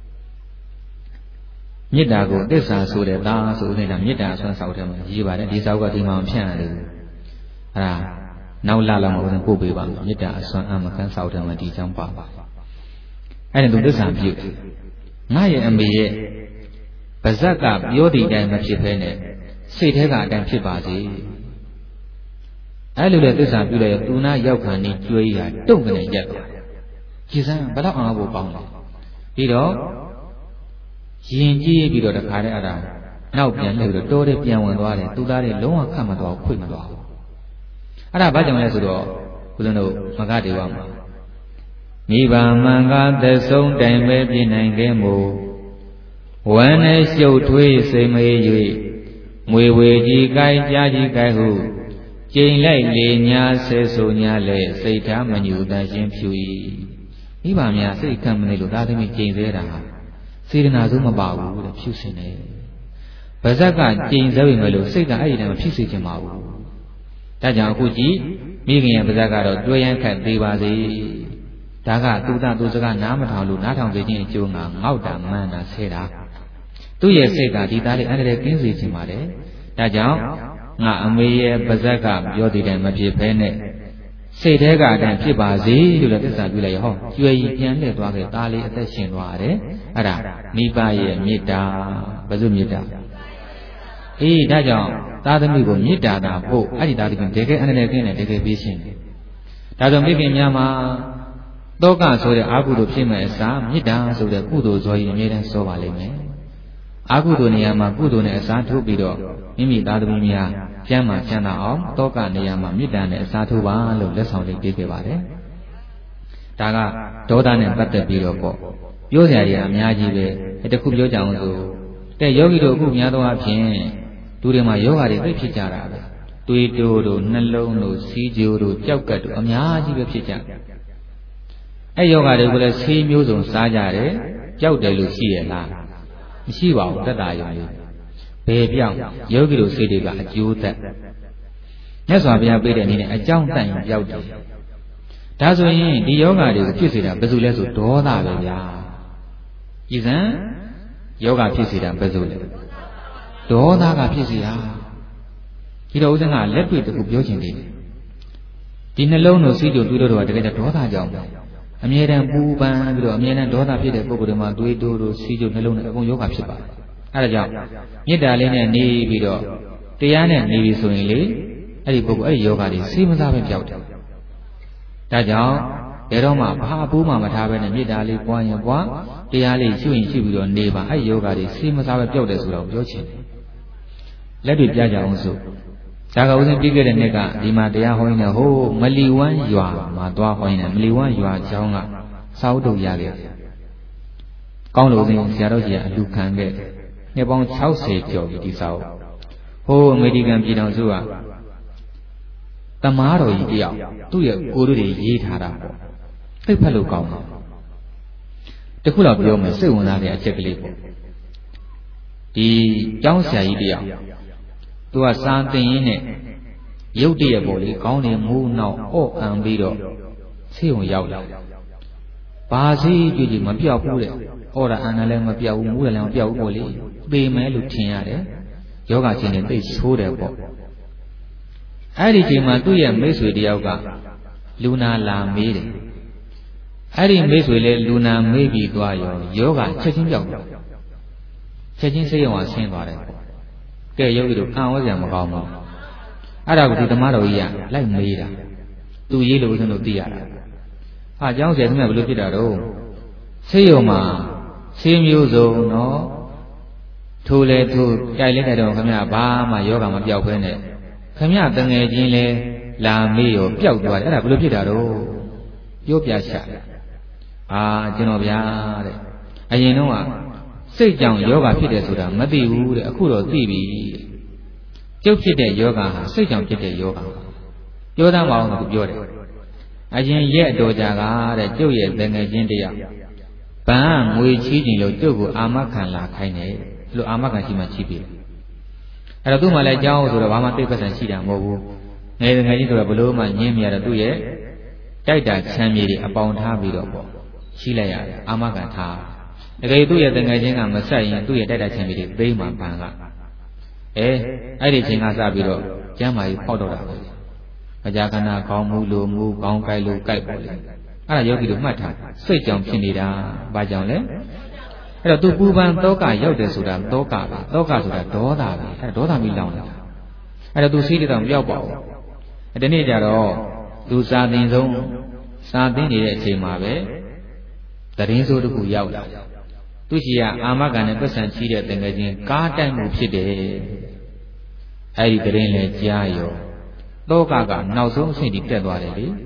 မေတ္တာကိုသစ္စာဆိုတဲ့သားဆိုနေတာမေတ္တာဆွမ်းဆောက်တယ်မှာရေးပါတယ်ဒီစာအုပ်ကဒီမှာမဖြန့်ရတယ်အဲ့ဒါနောက်လာလောက်မှဦးဇင်းပို့ပေးပါမယ်မေတ္တာအဆွမ်းအမကန်းဆောက်တယ်မှာဒီကြောင့်ပါပါအဲ့ဒါသူသစ္စာပြုငါရဲ့အမေရဲ့ပါဇက်ကပြောတဲ့အတိုင်းမဖြစ်ဘဲနဲ့စိတ်ထဲကအတိုင်းဖြစ်ပါစေအဲ့လိုလေသစ္စာပြုလိုက်သူနာရောက်ခံနေကြွေးရတုံ့ကနေရက်သွားကြည်စမ်းဘယ်တော့အားဖို့ပေါင်းလဲပြီးတော့ရင်ကြီးပြီးတော့တခါတည်းအဲ့ဒါနောက်ပြန်လှည့်ပြီးတော့တိုးတဲ့ပြန်ဝင်သွားတယ်သူသားတွေလုံးဝခတ်မသွားဘူးခွေ့မသွားဘူးအဲ့ဒါဘာကြောင့်လဲဆိုတော့ဘုရားတို့မဂ္ဂဒေဝမှာမိဘမှန်ကသက်ဆုံးတိုင်ပဲပြနိုင်ခဲ့မို့ဝမ်းနဲ့ရှုပ်ထွေးစိမ်မေး၍မွေဝေကြီးကိုက်ကြားကြီးကိုက်ဟုကျိန်လိုက်လေညာဆဲဆိုညာလဲစိတ်ထားမညူတတ်ခြင်းဖြူ၏မိဘများစိတ်ခံမနေလို့သာသမီကျိန်သေးတာစေတနာစိုးမပါဘူးတဲ့ဖြူစင်တယ်ဗဇက်ကကျိန်သေးပေမဲ့လို့စိတ်ကအဲ့ဒီတည်းမဖြစ်စေချင်ပါဘူးဒါကြောင့်အခုကြည့်မိခင်ရဲ့ဗဇက်ကတော့တွဲရန်ခတ်သေးပါစေဒါကသူတသူစကားနားမထောင်လို့နားထောင်စေခြင်းအကျိုးငါငေါက်တာမှန်တာဆဲတာသူ့ရဲ့စိတ်ကဒီသားလေးအန္တရာယ်ကင်းစေခြင်းပါတယ်ဒါကြောင့်ငါအမေရဲ့ဗဇက်ကပြောတဲ့တိုင်မဖြစ်ဘဲနဲ့စိတ်ထဲကအတိုင်းဖြစ်ပါစေလို့လည်းသစ္စာပြုလိုက်ရဟောကျွယ်ကြီးပြန်လှည့်သွားခဲ့သားလေးအသက်ရှင်သွားတယ်အဲ့ဒါမိဘရဲ့မေတ္တာဘယ်သူမေတ္တာအေးဒါကြောင့်သားသမီးကိုမေတ္တာတာဖို့အဲ့ဒီသားသမီးတကယ်အန္တရာယ်ကင်းတယ်တကယ်ပေးရှင်တယ်ဒါကြောင့်မိခင်များမှာတောကဆိုတဲ့အာဟုတို့ဖြစ်မဲ့အစားမေတ္တာဆိုတဲ့ကုသိုလ်ဇော်ကြီးအမြဲတမ်းစောပါလိမ့်မယ်အာဟုတို့နေရာမှာကုသိုလ်နဲ့အစားထိုးပြီးတော့မိမိသားသမီးများကျမ်းမာချမ်းသာအောင်တောကနေရာမှာမေတ္တာနဲ့အစားထိုးပါလို့လက်ဆောင်လေးပေးခဲ့ပါတယ်ဒါကဒေါသနဲ့ပတ်သက်ပြီးတော့ပေါ့ပြောစရာတွေအများကြီးပဲတခုပြောကြအောင်ဆိုတဲ့ယောဂီတို့အခုများသောအားဖြင့်သူတွေမှာယောဂါတွေသိဖြစ်ကြတာပဲတွေးတိုးတို့နှလုံးတို့စီးကြိုးတို့ကြောက်ကတ်တို့အများကြီးပဲဖြစ်ကြအဲယောဂါတွေကိုလည်းဆေးမျိုးစုံစားကြတယ်ကြောက်တယ်လို့ရှိရလားမရှိပါဘူးတက်တာရုံလေးဘယ်ပြောင်းယောဂီတို့ဆေးတွေကအကျိုးသက်မြတ်စွာဘုရားပေးတဲ့အနေနဲ့အကြောင်းတန်ရင်ပြောက်တယ်ဒါဆိုရင်ဒီယောဂါတွေကိုဖြစ်စေတာဘယ်သူလဲဆိုဒေါသပဲဗျာကြည်စံယောဂဖြစ်စေတာဘယ်သူလဲဒေါသကဖြစ်စေတာဒီတော့ဦးဇင်းကလက်တွေ့တစ်ခုပြောချင်တယ်ဒီနှလုံးတို့စိတ်တို့တွေးတို့ကတကယ်ဒေါသကြောင့်ပဲအမြဲတမ်းပူပန်ပြီးတော့အမြဲတမ်းဒေါသဖြစ်တဲ့ပုဂ္ဂိုလ်တွေမှာတွေးတိုးတို့စိတ်တို့နှလုံးနဲ့အကုန်ယောဂဖြစ်ပါတယ်အဲဒါကြောင့်မေတ္တာလေးနဲ့နေပြီးတော့တရားနဲ့နေပြီဆိုရင်လေအဲ့ဒီပုဂ္ဂိုလ်အဲ့ဒီယောဂတွေစိမစားပဲပြောက်တယ်ဒါကြောင့်ဘယ်တော့မှဘာအပူးမှမထားပဲနဲ့မေတ္တာလေးပွားရင်ပွားတရားလေးရှုရင်ရှုပြီးတော့နေပါအဲ့ဒီယောဂတွေစိမစားပဲပြောက်တယ်ဆိုတော့ပြောချင်တယ်လက်တွေ့ပြကြအောင်ဆိုဒါကဦးဇင်းပြီးခဲ့တဲ့နှစ်ကဒီမှာတရားဟောရင်ဟိုမလီဝမ်းရွာမှာသွားဟောရင်မလီဝမ်းရွာကျောင်းကစာအုပ်ထုတ်ရခဲ့ကောင်းလို့ဦးဇင်းဆရာတော်ကြီးကအလူခံခဲ့နှစ်ပေါင်း၆၀ကျော်ပြီဒီစာအုပ်ဟိုအမေရိကန်ပြည်ထောင်စုကတမားတော်ကြီးတယောက်သူ့ရဲ့ကိုယ်တို့တွေရေးထားတာပေါ့သိဖတ်လို့ကောင်းတယ်တခုတော့ပြောမယ်စိတ်ဝင်စားတဲ့အချက်ကလေးပေါ့ဒီကျောင်းဆရာကြီးတယောက်သူကစာသင်ရင်းနဲ့ရုပ်တရက်ပေါ်လေခေါင်းတွေမူးနောက်အော့အံပြီးတော့ဆေးုံရောက်လာဘာစီကြည့်ကြည့်မပြောက်ဘူးတဲ့အော်ဒါအန်လည်းမပြောက်ဘူးမူးလည်းမပြောက်ဘူးပေါ့လေပေမယ်လို့ထင်ရတယ်ယောဂချင်းတွေသိဆိုးတယ်ပေါ့အဲ့ဒီချိန်မှာသူ့ရဲ့မိတ်ဆွေတယောက်ကလူနာလာမေးတယ်အဲ့ဒီမိတ်ဆွေလည်းလူနာမေးပြီးသွားရောယောဂချက်ချင်းပြောက်တယ်ချက်ချင်းဆေးရုံကဆင်းသွားတယ်ကဲယောဂီတို့အံ့ဩစရာမကောင်းဘူးအဲ့ဒါကိုဒီသမားတော်ကြီးကလိုက်မေးတာသူရေးလို့ဦးဇင်းတို့သိရတာဟာကျောင်းဆရာသမီးကဘယ်လိုဖြစ်တာတော့ဆေးရုံမှာဆေးမျိုးစုံနော်ထိုးလဲထိုးကြိုက်လဲကြိုက်တော့ခင်ဗျာဘာမှယောဂမပြောက်ဖဲနဲ့ခင်ဗျာတငယ်ချင်းလဲလာမေးရောပျောက်သွားတယ်အဲ့ဒါဘယ်လိုဖြစ်တာတော့ပြောပြချတယ်အာကျွန်တော်ဗျာတဲ့အရင်တော့ကစိတ်ကြောင့်ယောဂဖြစ်တယ်ဆိုတာမသိဘူးတဲ့အခုတော့သိပြီကျုပ်ဖြစ်တဲ့ယောဂဟာစိတ်ကြောင့်ဖြစ်တဲ့ယောဂပြောသားမအောင်သူပြောတယ်အရင်ရက်တော်ကြာကတဲ့ကျုပ်ရဲ့တငယ်ချင်းတယောက်ဗန်းငွေချီးကျင်လို့ကျုပ်ကိုအာမခံလာခိုင်းတယ်လို့အာမခံရှိမှချီးပြီအဲ့တော့သူ့မှလည်းအကြောင်းဆိုတော့ဘာမှသိပတ်စံရှိတာမဟုတ်ဘူးငယ်ငယ်ချင်းဆိုတော့ဘလို့မှညင်းမြရတော့သူ့ရဲ့တိုက်တာချမ်းမြေတွေအပေါင်ထားပြီးတော့ပေါ့ချီးလိုက်ရတယ်အာမခံထားတကယ်သူ့ရဲ့တငယ်ချင်းကမဆက်ရင်သူ့ရဲ့တိုက်တာချမ်းမြေတွေသိမ်းမှပန်းကအဲအဲ့ဒီချိန်ကစပြီးတော့ကျမ်းမာကြီးပေါက်တော့တာပဲအကြာခဏကောင်းမှုလိုမှုကောင်းကြိုက်လို့ကြိုက်ပေါ့လေအဲ့ဒါယောဂီတို့မှတ်ထားစိတ်ကြောင့်ဖြစ်နေတာဘာကြောင့်လဲအဲ့တော့သူပူပန်တောကရောက်တယ်ဆိုတာတောကပဲတောကဆိုတာဒေါသပဲအဲ့ဒေါသမီးလောင်နေတာအဲ့တော့သူစိတ်တောင်မပြောက်ပါဘူးအဲ့ဒီနေ့ကျတော့သူစာသင်ဆုံးစာသင်နေတဲ့အချိန်မှာပဲသတင်းစိုးတစ်ခုရောက်လာသူရှိရအာမခံနဲ့ပတ်စံချီးတဲ့တန်ငယ်ချင်းကားတိုက်မှုဖြစ်တယ်အဲ့ဒီသတင်းလဲကြားရောတောကကနောက်ဆုံးအဆင့်ကြီးတက်သွားတယ်လေ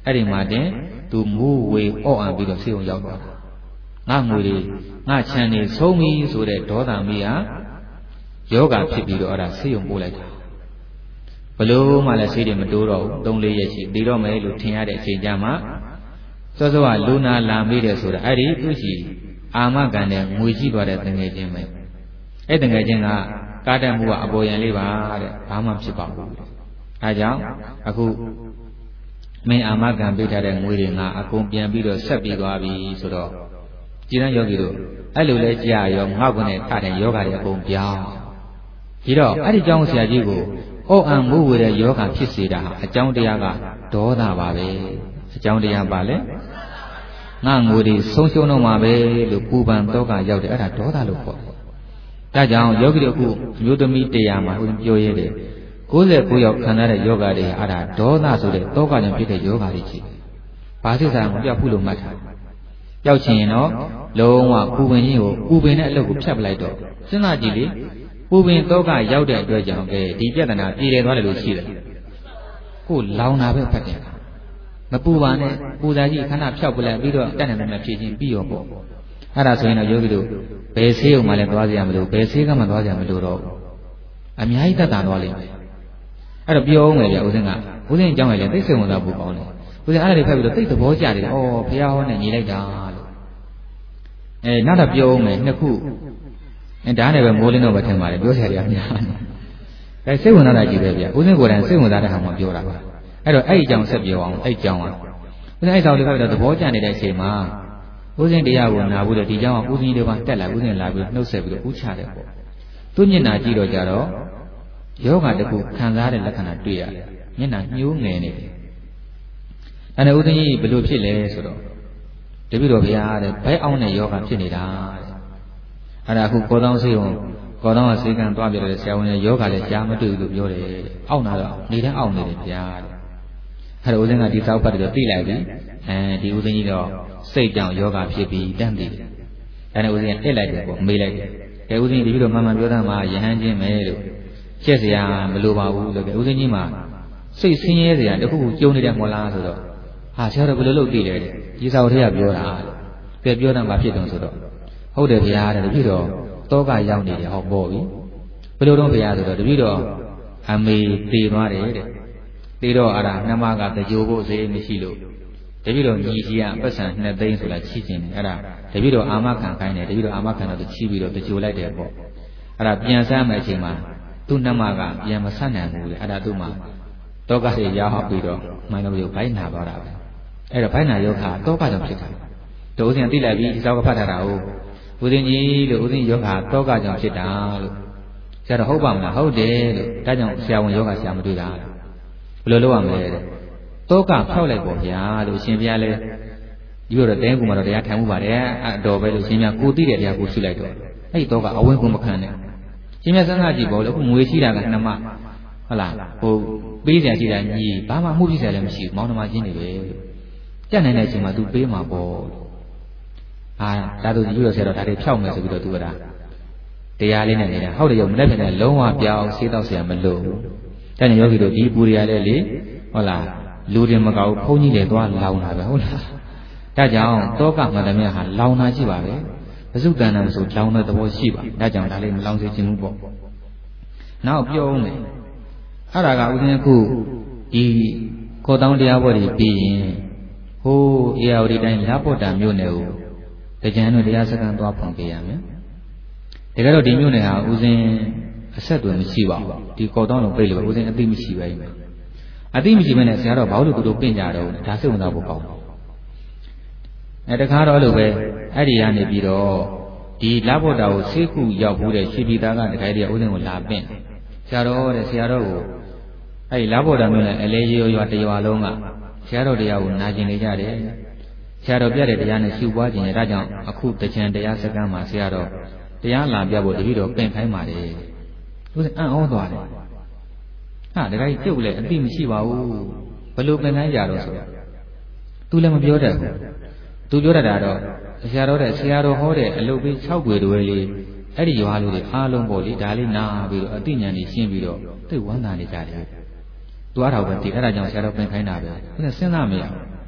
အဲ့ဒီမှာတင်သူမူဝေအော့အံပြီးတော့ဆေးုံရောက်သွားတာငါငွေတွေငါချမ်းနေဆုံးပြီဆိုတဲ့ဒေါသမီးဟာယောဂဖြစ်ပြီးတော့အဲ့ဒါဆေးုံပို့လိုက်တာဘလို့မှလည်းဆေးတွေမတိုးတော့ဘူးသုံးလေးရက်ရှိပြီးတော့မယ်လို့ထင်ရတဲ့အချိန်ကြမှာစောစောကလူနာလာမိတယ်ဆိုတာအဲ့ဒီသူရှိအာမခံတဲ့ငွေကြီးသွားတဲ့တငယ်ချင်းပဲအဲ့တငယ်ချင်းကကားတက်မှုကအပေါ်ယံလေးပါတဲ့ဘာမှဖြစ်ပါဘူးအဲကြောင့်အခုမင်းအာမခံပေးထားတဲ့ငွေတွေငါအကုန်ပြန်ပြီးတော့ဆက်ပြီးသွားပြီဆိုတော့ကြည်တန်းယောဂီတို့အဲ့လိုလဲကြာရောငေါ့ကနေထတဲ့ယောဂတွေအကုန်ပြောင်းဒီတော့အဲ့ဒီကြောင့်ဆရာကြီးကိုအော့အံမိုးဝေတဲ့ယောဂဖြစ်စေတာအကြောင်းတရားကဒေါသပါပဲအကြောင်းတရားပါလေငါငွေတွေဆုံးရှုံးတော့မှာပဲလို့ပူပန်တော့ကရောက်တယ်အဲ့ဒါဒေါသလို့ခေါ်တယ်ဒါကြောင့်ယောဂီတို့အခုမျိုးသမီးတရားမှာဟိုပြောရဲတယ်၉၉ယောက်ခံရတဲ့ယောဂတွေအဲ့ဒါဒေါသဆိုတဲ့တောကကြောင့်ဖြစ်တဲ့ယောဂတွေကြီးဘာစိတ်ဆိုင်မပြောက်ဘူးလို့မှတ်ထားပျောက်ချင်ရင်တော့လုံးဝပူပင်ကြီးကိုပူပင်တဲ့အလုပ်ကိုဖြတ်ပလိုက်တော့စဉ်းစားကြည့်လေပူပင်တောကရောက်တဲ့အတွက်ကြောင့်ကဲဒီပြဿနာပြည်တယ်သွားတယ်လို့ရှိတယ်ကိုလောင်တာပဲဖတ်တယ်မပူပါနဲ့ပူဇာကြီးခဏဖြောက်ပလိုက်ပြီးတော့တက်နေတယ်ဖြည့်ချင်းပြီးရောပေါ့အဲ့ဒါဆိုရင်တော့ယောဂီတို့ဘယ်ဆေးုံမှလည်းသွားကြရမလို့ဘယ်ဆေးကမှသွားကြမလို့တော့အများကြီးတက်တာသွားလိမ့်မယ်အဲ့တော့ပြောအောင်မယ်ဗျဦးစင်းကဦးစင်းအကြောင်းရလေသိစိတ်ဝင်စားဖို့ကောင်းတယ်ဦးစင်းအဲ့ဒါတွေဖတ်ပြီးတော့သိတဲ့ဘောကြတယ်ဩဘုရားဟောနဲ့ညီလိုက်တာလို့အဲနောက်တော့ပြောအောင်မယ်နှစ်ခုအဲဒါနဲ့ပဲမိုးလင်းတော့ပဲထင်ပါတယ်ပြောစရာတွေအများကြီးအဲစိတ်ဝင်စားတာကြည့်ပဲဗျဦးစင်းကိုယ်တိုင်စိတ်ဝင်စားတဲ့ဟာမှပြောတာပါအဲ့တော့အဲ့ဒီအကြောင်းဆက်ပြောအောင်အဲ့ဒီအကြောင်းကဦးစင်းအဲ့ဆောင်လေးဖတ်ပြီးတော့သဘောကျနေတဲ့အချိန်မှာဦးစင်းတရားကိုနာဘူးတဲ့ဒီအကြောင်းကဦးစင်းကြီးတွေကတက်လာဦးစင်းလာပြီးနှုတ်ဆက်ပြီးတော့ဥချတယ်ပေါ့သူမျက်နှာကြည့်တော့ကြတော့ယောဂတခုခံစားတဲ့လက္ခဏာတွေ့ရတယ်မျက်နှာညှိုးငယ်နေတယ်အဲ့ဒါဦးသိန်းကြီးဘယ်လိုဖြစ်လဲဆိုတော့တပည့်တော်ဗျာတဲ့ဘိုက်အောင်တဲ့ယောဂဖြစ်နေတာတဲ့အဲ့ဒါအခုကောတောင်းဆေးုံကောတောင်းကဆေးကံသွားပြတယ်ဆရာဝန်ရဲ့ယောဂလည်းကြားမတွေ့ဘူးလို့ပြောတယ်အောက်နာတော့နေတဲ့အောက်နေတယ်ဗျာတဲ့အဲ့ဒါဦးသိန်းကဒီသောက်ပတ်တော့သိလိုက်ပြီအဲဒီဦးသိန်းကြီးတော့စိတ်ကြောင့်ယောဂဖြစ်ပြီးတန်းတည်တယ်အဲ့ဒါဦးသိန်းကတက်လိုက်တယ်ပေါ့မေးလိုက်တယ်ကဲဦးသိန်းတပည့်တော်မှန်မှန်ပြောတာမှာယဟန်ချင်းပဲလို့ကျက်စရာမလိုပါဘူးလို့ကဲဦးသိန်းကြီးမှာစိတ်ဆင်းရဲစရာတခုခုကြုံနေတယ်မို့လားဆိုတော့ဟာဆရာတော်ဘယ်လိုလုပ်သိလဲတဲ့ဒီစာဝထေးကပြောတာတဲ့ကဲပြောတာမှဖြစ်တယ်ဆိုတော့ဟုတ်တယ်ဗျာတဲ့တပည့်တော်တောကရောက်နေတယ်ဟောပေါ်ပြီဘယ်လိုတော့ဗျာဆိုတော့တပည့်တော်အမေတည်သွားတယ်တဲ့တည်တော့အဲ့ဒါနှမကတကြိုဖို့စေမရှိလို့တပည့်တော်ညီကြီးကပတ်စံနှစ်သိန်းဆိုတာချီးကျင်တယ်အဲ့ဒါတပည့်တော်အာမခံခိုင်းတယ်တပည့်တော်အာမခံတော့ချီးပြီးတော့တကြိုလိုက်တယ်ပေါ့အဲ့ဒါပြန်ဆမ်းမယ်အချိန်မှာသူ့နှမကပြန်မဆက်နိုင်ဘူးလေအဲ့ဒါသူ့မှာတောကတွေရောက်ပြီးတော့မှန်တော့ရုပ်ဘိုင်းနာသွားတာပဲအဲ့တော့ဘိုင်းနာယောဂတောကကြောင့်ဖြစ်တာတို့ဦးဇင်းသိလိုက်ပြီဒီသောကဖတ်ထားတာဟုတ်ဦးဇင်းကြီးလို့ဦးဇင်းယောဂတောကကြောင့်ဖြစ်တာလို့ဆရာတော်ဟုတ်ပါမလားဟုတ်တယ်လို့ဒါကြောင့်ဆရာဝန်ယောဂဆရာမတွေ့တာဘယ်လိုလုပ်ရမလဲတဲ့တောကဖြောက်လိုက်ပေါ့ဗျာလို့ရှင်ဘုရားလဲဒီလိုတော့တဲကူမှာတော့တရားထိုင်မှုပါတယ်အတော်ပဲလို့ရှင်ဘုရားကိုသိတဲ့တရားကိုရှုလိုက်တော့အဲ့ဒီတောကအဝင်းကုန်မခံနဲ့ရှင်မြတ်စံဃာကြည့်ပေါ့လေအခုငွေရှိတာကနှမဟုတ်လားဟိုပေးစရာရှိတာညီဘာမှမှုပြစရာလည်းမရှိဘူးမောင်နှမချင်းတွေပဲကြက်နိုင်တဲ့အချိန်မှာ तू ပေးမှာပေါ့အာဒါတို့ဒီလိုဆရာတော်ဒါတွေဖြောက်မယ်ဆိုပြီးတော့ तू ကတရားလေးနဲ့နေတာဟုတ်တယ်ရောမနေ့ကလည်းလုံးဝပြောင်းဆေးတော့ဆရာမလို့ဘူးတဲ့ယောဂီတို့ဒီပူရီရလဲလေဟုတ်လားလူတွေမကောက်ဘုန်းကြီးတွေသွားလောင်တာပဲဟုတ်လားဒါကြောင့်တောကမှန်တယ်မြတ်ဟာလောင်တာရှိပါပဲပစုတန်တယ်ဆိုလောင်တဲ့သဘောရှိပါဒါကြောင့်ဒါလေးမလောင်စေချင်ဘူးပေါ့နောက်ပြောဦးမယ်အဲ့ဒါကဥစဉ်ခုဒီကောတောင်းတရားပွဲတွေပြီးရင်ဟိုးအေယာဝတီတိုင်းလာပေါ်တာမြို့နယ်ကိုတကြံတို့တရားစခန်းသွားဖွင့်ပေးရမယ်တကယ်တော့ဒီမြို့နယ်ဟာဥစဉ်အဆက်အသွယ်မရှိပါဘူးဒီကောတောင်းလုံးပြိလို့ဥစဉ်အသိမရှိပဲအသိမရှိဘဲနဲ့ဆရာတော်ဘာလို့သူတို့ပြင်ကြတော့ဒါစိတ်ဝင်စားဖို့ကောင်းအဲတခါတော့လို့ပဲအဲ့ဒီကနေပြီးတော့ဒီလာပေါ်တာကိုဆေးခုရောက်ဘူးတဲ့ရှိပြည်သားကတခါတည်းဥစဉ်ကိုလာပင့်ဆရာတော်တဲ့ဆရာတော်ကိုအဲ့ဒီလာပေါ်တာမျိုးနဲ့အလဲရောရွာတရွာလုံးကဆရာတော်တရားကိုနာကျင်နေကြတယ်ဆရာတော်ပြတဲ့တရားနဲ့ရှုပွားခြင်းနဲ့ဒါကြောင့်အခုတကြံတရားစခန်းမှာဆရာတော်တရားလာပြဖို့တပည့်တော်ပင့်ခိုင်းပါတယ်သူကအံ့ဩသွားတယ်ဟာတခါကြီးပြုတ်လဲအတိမရှိပါဘူးဘယ်လိုပင့်ခိုင်းကြတော့ဆိုသူလည်းမပြောတတ်ဘူးသူပြောတတ်တာတော့ဆရာတော်တဲ့ဆရာတော်ဟောတဲ့အလုပ်ပေး၆ွယ်တွေလေးအဲ့ဒီရွာလူတွေအားလုံးပေါ့လေဒါလေးနာပြီးတော့အသိဉာဏ်ကြီးရှင်းပြီးတော့သိဝမ်းသာနေကြတယ်သူအားတော်ပဲဒီအဲ့ဒါကြောင့်ဆရာတော်ပင်ခိုင်းတာပဲသူကစဉ်းစားမရဘူး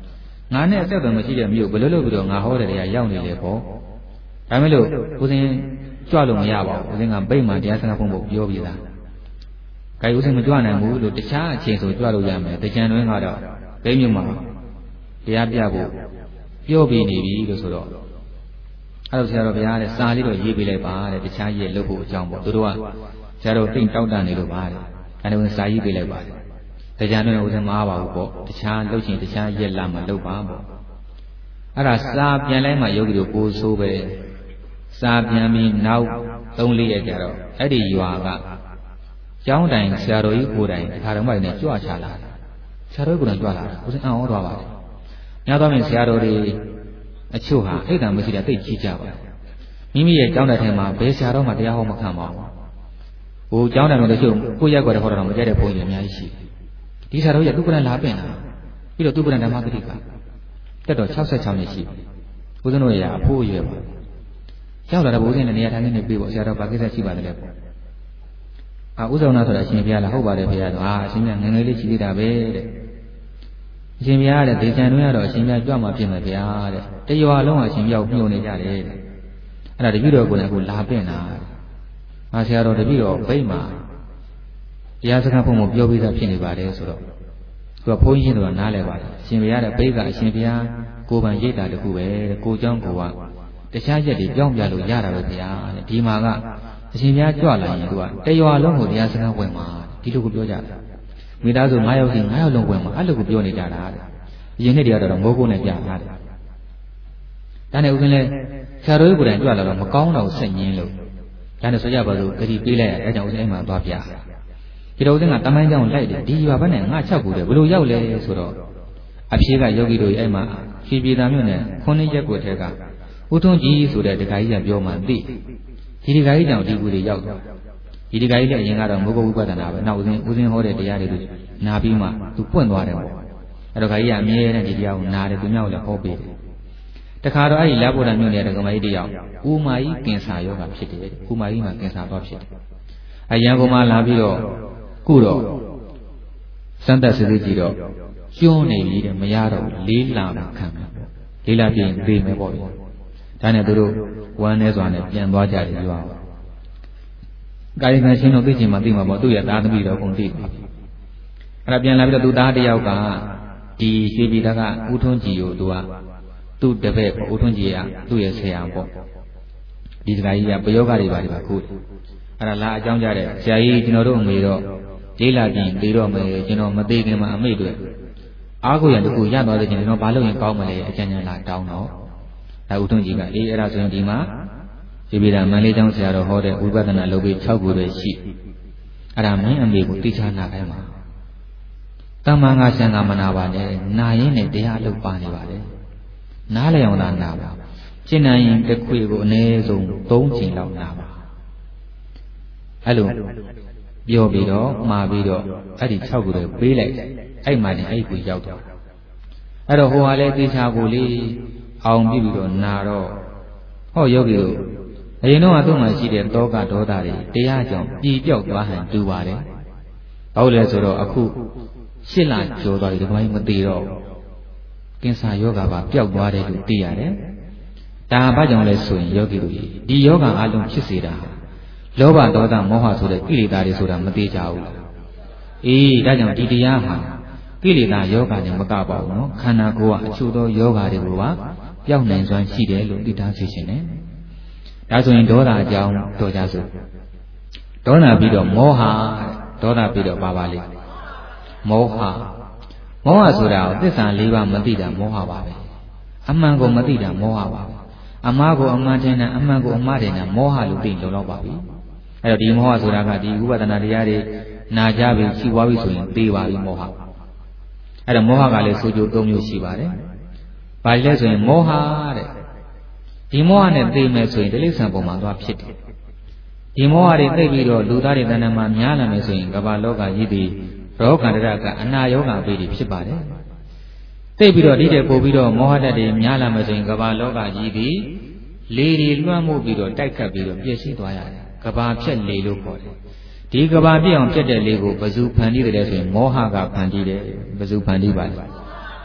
ငါနဲ့အဆက်အသွယ်မရှိတဲ့မြို့ဘယ်လိုလုပ်ပြီးတော့ငါဟောတဲ့တရားရောက်နေလေပေါ့ဒါမဲ့လို့ဦးဇင်းကြွလို့မရပါဘူးဦးဇင်းကဗိမာန်တရားစကားပုံဖို့ပြောပြီးသားကြိုက်ဦးဇင်းမကြွနိုင်ဘူးလို့တခြားအချိန်ဆိုကြွလို့ရမယ်တကြံတွင်းကတော့ဗိမြို့မှာတရားပြဖို့ပြောပြီးနေပြီလို့ဆိုတော့အဲ့လိုဆရာတော်ဘုရားတဲ့စာလေးတော့ရေးပေးလိုက်ပါတဲ့တခြားရေးလုပ်ဖို့အကြောင်းပေါ့သူတို့ကဆရာတော်တိတ်တောက်တနေလို့ပါတဲ့အဲ့ဒါကိုစာရေးပေးလိုက်ပါတယ်တရားနဲ့ဦးဇင်းမအားပါဘူးပေါ့တခြားလှုပ်ချင်တခြားရက်လာမှလှုပ်ပါပေါ့အဲ့ဒါစာပြန်လိုက်မှယောဂီတို့ကိုဆိုးပဲစာပြန်ပြီးနောက်သုံးလေးရက်ကြတော့အဲ့ဒီရွာကကျောင်းတိုင်ဆရာတော်ကြီးကိုယ်တိုင်ခါတော်မိုက်နဲ့ကြွချလာတယ်ဆရာတော်ကိုယ်တိုင်ကြွလာတာဦးဇင်းအံ့ဩသွားပါတယ်ညတော့မြင်ဆရာတော်တွေအချို့ဟာအိတ်တံမရှိတာသိကြည့်ကြပါမိမိရဲ့ကျောင်းတိုင်ထဲမှာဘယ်ဆရာတော်မှတရားဟောမခံပါဘူးဟိုကျောင်းတိုင်မှာတချို့ကိုရက်ွက်တဲ့ဟောတော်မကြတဲ့ဘုန်းကြီးအများကြီးရှိဒီဆရာတော်ကြီးကသူ့ကလာပင့်လာပြီးတော့သူ့ကဓမ္မဂတိကတက်တော့၆၆နှစ်ရှိပြီဦးဇင်းတို့ရအဖိုးရွယ်ပါရောက်လာတဲ့ဘုရားနဲ့နေရာထိုင်နေပြီပေါ့ဆရာတော်ဘာကိစ္စရှိပါသလဲပေါ့အာဥဇောနာဆိုတာအရှင်ဘုရားလားဟုတ်ပါတယ်ဘုရားတော့အာအရှင်ဘုရားငယ်ငယ်လေးရှိသေးတာပဲတဲ့အရှင်ဘုရားတဲ့ဒေသံတွင်းကတော့အရှင်ဘုရားကြွမှာပြင်မယ်ဗျာတဲ့တရွာလုံးကအရှင်ဘုရားကိုညှို့နေကြတယ်တဲ့အဲ့ဒါတပည့်တော်ကိုလည်းကိုလာပင့်လာအာဆရာတော်တပည့်တော်ဗိမာတရားစကားပုံကိုပြောပြီးသားဖြစ်နေပါတယ်ဆိုတော့သူကဘုန်းကြီးတို့ကနားလဲပါတယ်အရှင်ဘုရားတဲ့ဘိကအရှင်ဘုရားကိုယ်ပိုင်ရိပ်တာတခုပဲတဲ့ကိုเจ้าကိုကတခြားရက်တွေကြောင်းပြလို့ရတာပဲဘုရားတဲ့ဒီမှာကအရှင်ဘုရားကြွလာရင်သူကတရွာလုံးကိုတရားစကားဝင်မှာဒီလိုကိုပြောကြတယ်မိသားစု၅ယောက်စီ၅ယောက်လုံးဝင်မှာအဲ့လိုကိုပြောနေကြတာတဲ့အရင်နှစ်တည်းကတော့မိုးကုန်းနဲ့ပြတာတဲ့ဒါနဲ့ဦးဇင်းလဲဆရာတော်ကြီးကိုယ်တိုင်ကြွလာတော့မကောင်းတော့ဆက်ညင်းလို့ဒါနဲ့ဆိုကြပါစို့ဂတိပေးလိုက်ရအဲကြောင့်ဦးဇင်းအိမ်မှာသွားပြဒီတော့ဦးဇင်းကတမိုင်းကြောင်လိုက်တယ်ဒီရွာဘက်နဲ့ငါချက်ကူတယ်ဘယ်လိုရောက်လဲဆိုတော့အဖြေကယောဂီတို့အဲ့မှာဖြေပြေတာမျိုးနဲ့ခွန်းလေးရက်ွက်ထဲကဦးထွန်းကြီးဆိုတဲ့ဒကာကြီးကပြောမှသိဒီဒကာကြီးကြောင့်ဒီကူတွေရောက်တယ်ဒီဒကာကြီးလည်းအရင်ကတော့မိုးကုတ်ဝိပဿနာပဲနောက်ဦးဇင်းဦးဇင်းဟောတဲ့တရားတွေကိုနာပြီးမှသူပွင့်သွားတယ်ပေါ့အဲ့တော့ဒကာကြီးကအမြဲတမ်းဒီတရားကိုနာတယ်သူများကိုလည်းဟောပေးတယ်တခါတော့အဲ့ဒီလာဘုရားမြို့နယ်ဒကာမကြီးတယောက်ဦးမာကြီးကင်ဆာယောဂဖြစ်တယ်ဦးမာကြီးမှာကင်ဆာတော့ဖြစ်တယ်အရန်ကုန်မှာလာပြီးတော့ခုတော့စမ်းသက်စစ်စစ်ကြည့်တော့ကျွန်းနေပြီတဲ့မရတော့လေးလာတာခံမယ်လေးလာပြင်သေးမယ်ပေါ့ဗျာဒါနဲ့သူတို့ဝမ်းနေစွာနဲ့ပြန်သွားကြတယ်ပြောပါကာယကံရှင်တို့သိချင်မှသိမှာပေါ့သူ့ရဲ့သားသမီးတော့အကုန်သိပါပြီအဲ့ဒါပြန်လာပြီးတော့သူသားတယောက်ကဒီရွှေပြည်သားကဦးထွန်းကြည်ကိုသူကသူ့တပည့်ပေါ့ဦးထွန်းကြည်ကသူ့ရဲ့ဆရာပေါ့ဒီစကားကြီးကပယောဂတွေပါဒီပါခုအဲ့ဒါလာအကြောင်းကြတဲ့ဆရာကြီးကျွန်တော်တို့အမေတော့လေးလာပြင်ပြီးတော့မယ်ကျွန်တော်မသေးခင်မှာအမေတို့အားကိုရတခုရသွားတဲ့ကျွန်တော်ဘာလို့ရင်ကောင်းမလဲအကြံဉာဏ်လာတောင်းတော့ဒါဦးထွန်းကြည်ကအေးအဲ့ဒါဆိုရင်ဒီမှာဒီပြည်တော်မန္တလေးကျောင်းဆရာတော်ဟောတဲ့ဝိပဿနာလုပ်ပြီး၆ခုတွေရှိအဲ့ဒါမင်းအမေကိုသိချနာခိုင်းပါတမန်ကဆံကမနာပါနဲ့နာရင်းနဲ့တရားလုပ်ပါနေပါလေနားလည်အောင်သာနာပါရှင်းနိုင်ရင်တစ်ခွေကိုအနည်းဆုံး၃ချိန်လောက်နာပါအဲ့လိုပြောပြီးတော့မှာပြီးတော့အဲ့ဒီ၆ခုတွေပေးလိုက်အဲ့မှလည်းအဲ့ကိုရောက်တော့အဲ့တော့ဟိုဟာလည်းသိချာကိုလေးအောင်ပြီးပြီးတော့နာတော့ဟောယောဂီတို့အရင်တော့သူ့မှာရှိတဲ့တောကဒေါသတွေတရားကြောင့်ပြည်ပြောက်သွားဟန်တူပါတယ်။ဘာလို့လဲဆိုတော့အခုရှစ်လကျော်သွားပြီဒီပိုင်းမသေးတော့ကင်ဆာယောဂပါပျောက်သွားတယ်လို့သိရတယ်။ဒါဘာကြောင့်လဲဆိုရင်ယောဂီတို့ဒီယောဂအလုံးဖြစ်စေတာလောဘဒေါသမောဟဆိုတဲ့ကိလေသာတွေဆိုတာမသေးကြဘူးလား။အေးဒါကြောင့်ဒီတရားဟာကိလေသာယောဂနဲ့မကပါဘူးနော်။ခန္ဓာကိုယ်ကအချို့သောယောဂတွေကိုပါပျောက်နိုင်စွမ်းရှိတယ်လို့သိထားစေခြင်းနဲ့ဒါဆိုရင်ဒေါသအကြောင်းတော်ကြစို့ဒေါသပြီးတော့မောဟဒေါသပြီးတော့ပါပါလေမောဟမောဟဆိုတာကိုသစ္စာ၄ပါးမသိတာမောဟပါပဲအမှန်ကိုမသိတာမောဟပါပဲအမှားကိုအမှန်ထင်တာအမှန်ကိုအမှားထင်တာမောဟလို့သိလုံတော့ပါပြီအဲ့တော့ဒီမောဟဆိုတာကဒီဥပဒနာတရားတွေနာကြပြီရှိသွားပြီဆိုရင်သိပါပြီမောဟအဲ့တော့မောဟကလည်းဆိုကြ၃မျိုးရှိပါတယ်ဘာလဲဆိုရင်မောဟတဲ့ဒီမောဟနဲ့သိမယ်ဆိုရင်တိရစ္ဆာန်ပုံမှာသွားဖြစ်တယ်ဒီမောဟတွေသိပြီးတော့လူသားတွေတဏ္ဍာမှာများလာမယ်ဆိုရင်ကမ္ဘာလောကကြီးသည်ရောဂန္တရကအနာယောဂအပေတွေဖြစ်ပါတယ်သိပြီးတော့ဒီတဲ့ပို့ပြီးတော့မောဟတတ်တွေများလာမယ်ဆိုရင်ကမ္ဘာလောကကြီးသည်လေတွေလွှမ်းမိုးပြီးတော့တိုက်ခတ်ပြီးတော့ပြည့်စည်သွားရတယ်ကမ္ဘာဖြတ်လေလို့ခေါ်တယ်ဒီကမ္ဘာပြည့်အောင်ဖြစ်တဲ့လေကိုဘယ်သူဖန်တီးတယ်လဲဆိုရင်မောဟကဖန်တီးတယ်ဘယ်သူဖန်တီးပါလဲ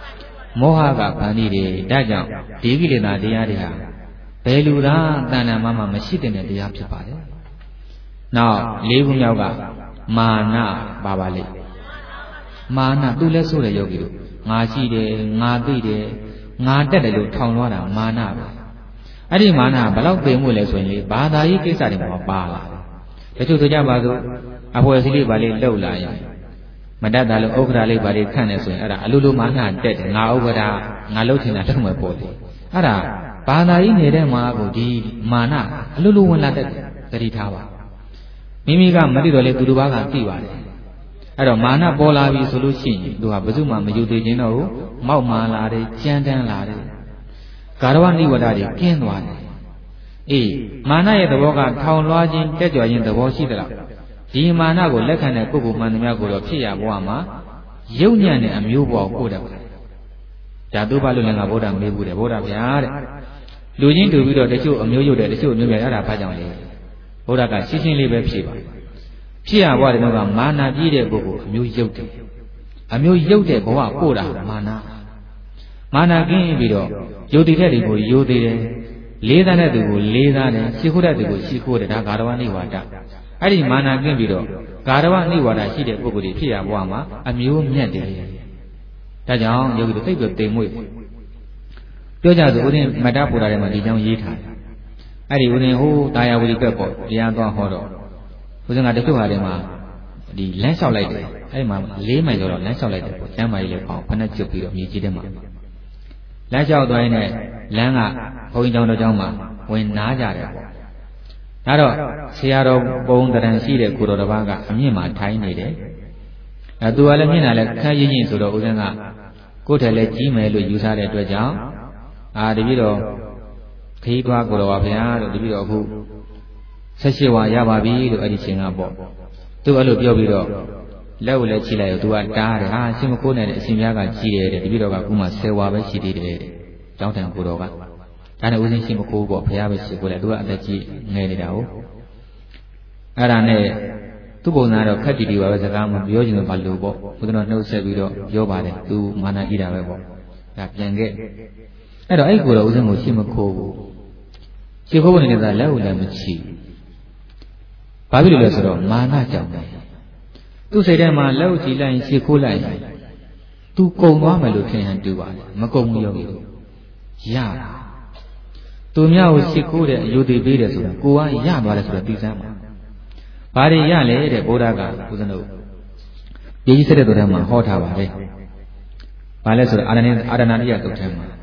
မောဟကဗန္ဒီတွေဒါကြောင့်ဒီကိလေသာတရားတွေဟာဘယ်လူသာတဏ္ဍာမမမရှိတဲ့တရားဖြစ်ပါတယ်။နောက်လေးခုမြောက်ကမာနပါပါလေ။မာနသူလည်းဆိုတဲ့ယောဂီတို့ငါရှိတယ်ငါသိတယ်ငါတက်တယ်လို့ထောင်လွှားတာမာနပဲ။အဲ့ဒီမာနဘယ်လောက်သိမှုလဲဆိုရင်လေဘာသာရေးကိစ္စတွေမှာပါလာတယ်။တချို့ဆိုကြပါစို့အဖွဲစည်းလေးပါလေးလှုပ်လာရင်မတတ်တာလို့ဥက္ကဋ္ဌလေးပါလေးခန့်နေဆိုရင်အဲ့ဒါအလိုလိုမာနတက်တယ်ငါဥက္ကဋ္ဌငါလှုပ်ချင်တာတက်မှပေါ်တယ်အဲ့ဒါဘာသာရေးနေတဲ့မှာကိုဒီမာနအလိုလိုဝင်လာတတ်တယ်သတိထားပါမိမိကမသိတော့လေသူတို့ဘာကသိပါတယ်အဲ့တော့မာနပေါ်လာပြီဆိုလို့ရှိရင်သူဟာဘယ်သူမှမယူသေးခြင်းတော့ဘူးမောက်မာလာတယ်ကြမ်းတမ်းလာတယ်ကာရဝနိဝဒတွေကင်းသွားတယ်အေးမာနရဲ့သဘောကထောင်လွှားခြင်းတက်ကြွခြင်းသဘောရှိသလားဒီမာနကိုလက်ခံတဲ့ပုဂ္ဂိုလ်မှန်သမျှကိုတော့ဖြစ်ရဘဝမှာယုံညံ့တဲ့အမျိုးဘဝကိုပို့တယ်။ဒါတို့ဘာလို့လဲငါဗုဒ္ဓမေးဘူးတယ်ဗုဒ္ဓဗျာတဲ့။လူချင်းတူပြီးတော့တချို့အမျိုးယုတ်တယ်တချို့အမျိုးများအဲ့ဒါဘာကြောင့်လဲ။ဗုဒ္ဓကရှင်းရှင်းလေးပဲဖြေပါ။ဖြစ်ရဘဝတဲ့တော့ကမာနပြည့်တဲ့ပုဂ္ဂိုလ်အမျိုးယုတ်တယ်။အမျိုးယုတ်တဲ့ဘဝပို့တာမာန။မာနကင်းပြီးတော့ယုတ်တည်တဲ့တွေကိုယုတ်သေးတယ်။လေးသားတဲ့သူကိုလေးသားတယ်။ရှိခိုးတဲ့သူကိုရှိခိုးတယ်ဒါဂါရဝနိဝါဒ။အဲ့ဒီမာနကင်းပြီးတော့ဂါရဝနိဝါဒရှိတဲ့ပုဂ္ဂိုလ်တွေဖြစ်ရဘဝမှာအမျိုးမြတ်တယ်။ဒါကြောင့်ယောဂီတို့သိပ်ပြီးတိမ်မွေ့ပြောကြဆိုဦးဇင်းမတ္တပူရာထဲမှာဒီကြောင့်ရေးထားတယ်။အဲ့ဒီဦးဇင်းဟိုတာယာဝတိကပ်ပေါ့တရားသွားဟောတော့ဦးဇင်းကတချို့ဟာထဲမှာဒီလမ်းလျှောက်လိုက်တယ်။အဲ့ဒီမှာလေးမိုင်ကျော်တော့လမ်းလျှောက်လိုက်တယ်ပေါ့။ကျမ်းမာကြီးလည်းပေါ့ဖက်နဲ့ကျုပ်ပြီးတော့မြေကြီးထဲမှာလမ်းလျှောက်သွားရင်လည်းလမ်းကဘုန်းကြီးကျောင်းတော်ကျောင်းမှာဝင်နားကြတယ်ပေါ့။ဒါတော့ဆရာတော်ပုံတရံရှိတဲ့ကိုတော်တစ်ပါးကအမြင့်မှာထိုင်နေတယ်။အဲသူကလည်းမြင့်တာလည်းခက်ရင်းရင်းဆိုတော့ဦးဇင်းကကိုယ်ထက်လည်းကြီးမယ်လို့ယူဆတဲ့အတွက်ကြောင့်အာတပည့်တော်ခီးသွားကိုတော်ပါဗျာလို့တပည့်တော်အခုဆက်ရှိဝါရပါပြီလို့အဲ့ဒီချိန်ကပေါ့။သူအဲ့လိုပြောပြီးတော့လက်ကိုလည်းချိလိုက်ရောသူကတားတယ်ဟာရှင်မခိုးနဲ့တဲ့အရှင်များကကြီးတယ်တဲ့တပည့်တော်ကခုမှဆယ်ဝါပဲရှိသေးတယ်တဲ့။ကျောင်းတန်ကိုတော်ကဒါနဲ့ဦးဇင်းရှိမခိုးပေါ့ဘုရားပဲရှိကိုလေသူကအသက်ကြီးငယ်နေတာဟုတ်အဲ့ဒါနဲ့သူ့ပုံစံတော့ခက်တီတီပါပဲစကားမပြောချင်တော့ဘာလို့ပေါ့ဦးဇင်းတော့နှုတ်ဆက်ပြီးတော့ပြောပါတယ်သူမာနကြီးတာပဲပေါ့ဒါပြန်ခဲ့အဲ့တော့အဲ့ကိုတော့ဦးဇင်းကိုရှိမခိုးဘူးရှိခိုးဖို့နေတဲ့လက်ကိုလည်းမချီဘာဖြစ်လို့လဲဆိုတော့မာနကြောင့်ပဲသူ့စိတ်ထဲမှာလက်ကိုချီလိုက်ရင်ရှိခိုးလိုက်ရင်သူကုံသွားမယ်လို့ထင်ဟန်တူပါတယ်မကုံဘူးယောဂီတို့ရတာသူများကိုရှိခိုးတဲ့အယုဒိပေးတယ်ဆိုတာကိုကရသွားတယ်ဆိုတော့သိစမ်းပါဘာတွေရလဲတဲ့ဘုရားကဦးဇင်းတို့ဒီကြီးစတဲ့တော်ထဲမှာဟောထားပါတယ်ဘာလဲဆိုတော့အာရဏအာရဏတိယတုတ်ထဲမှာ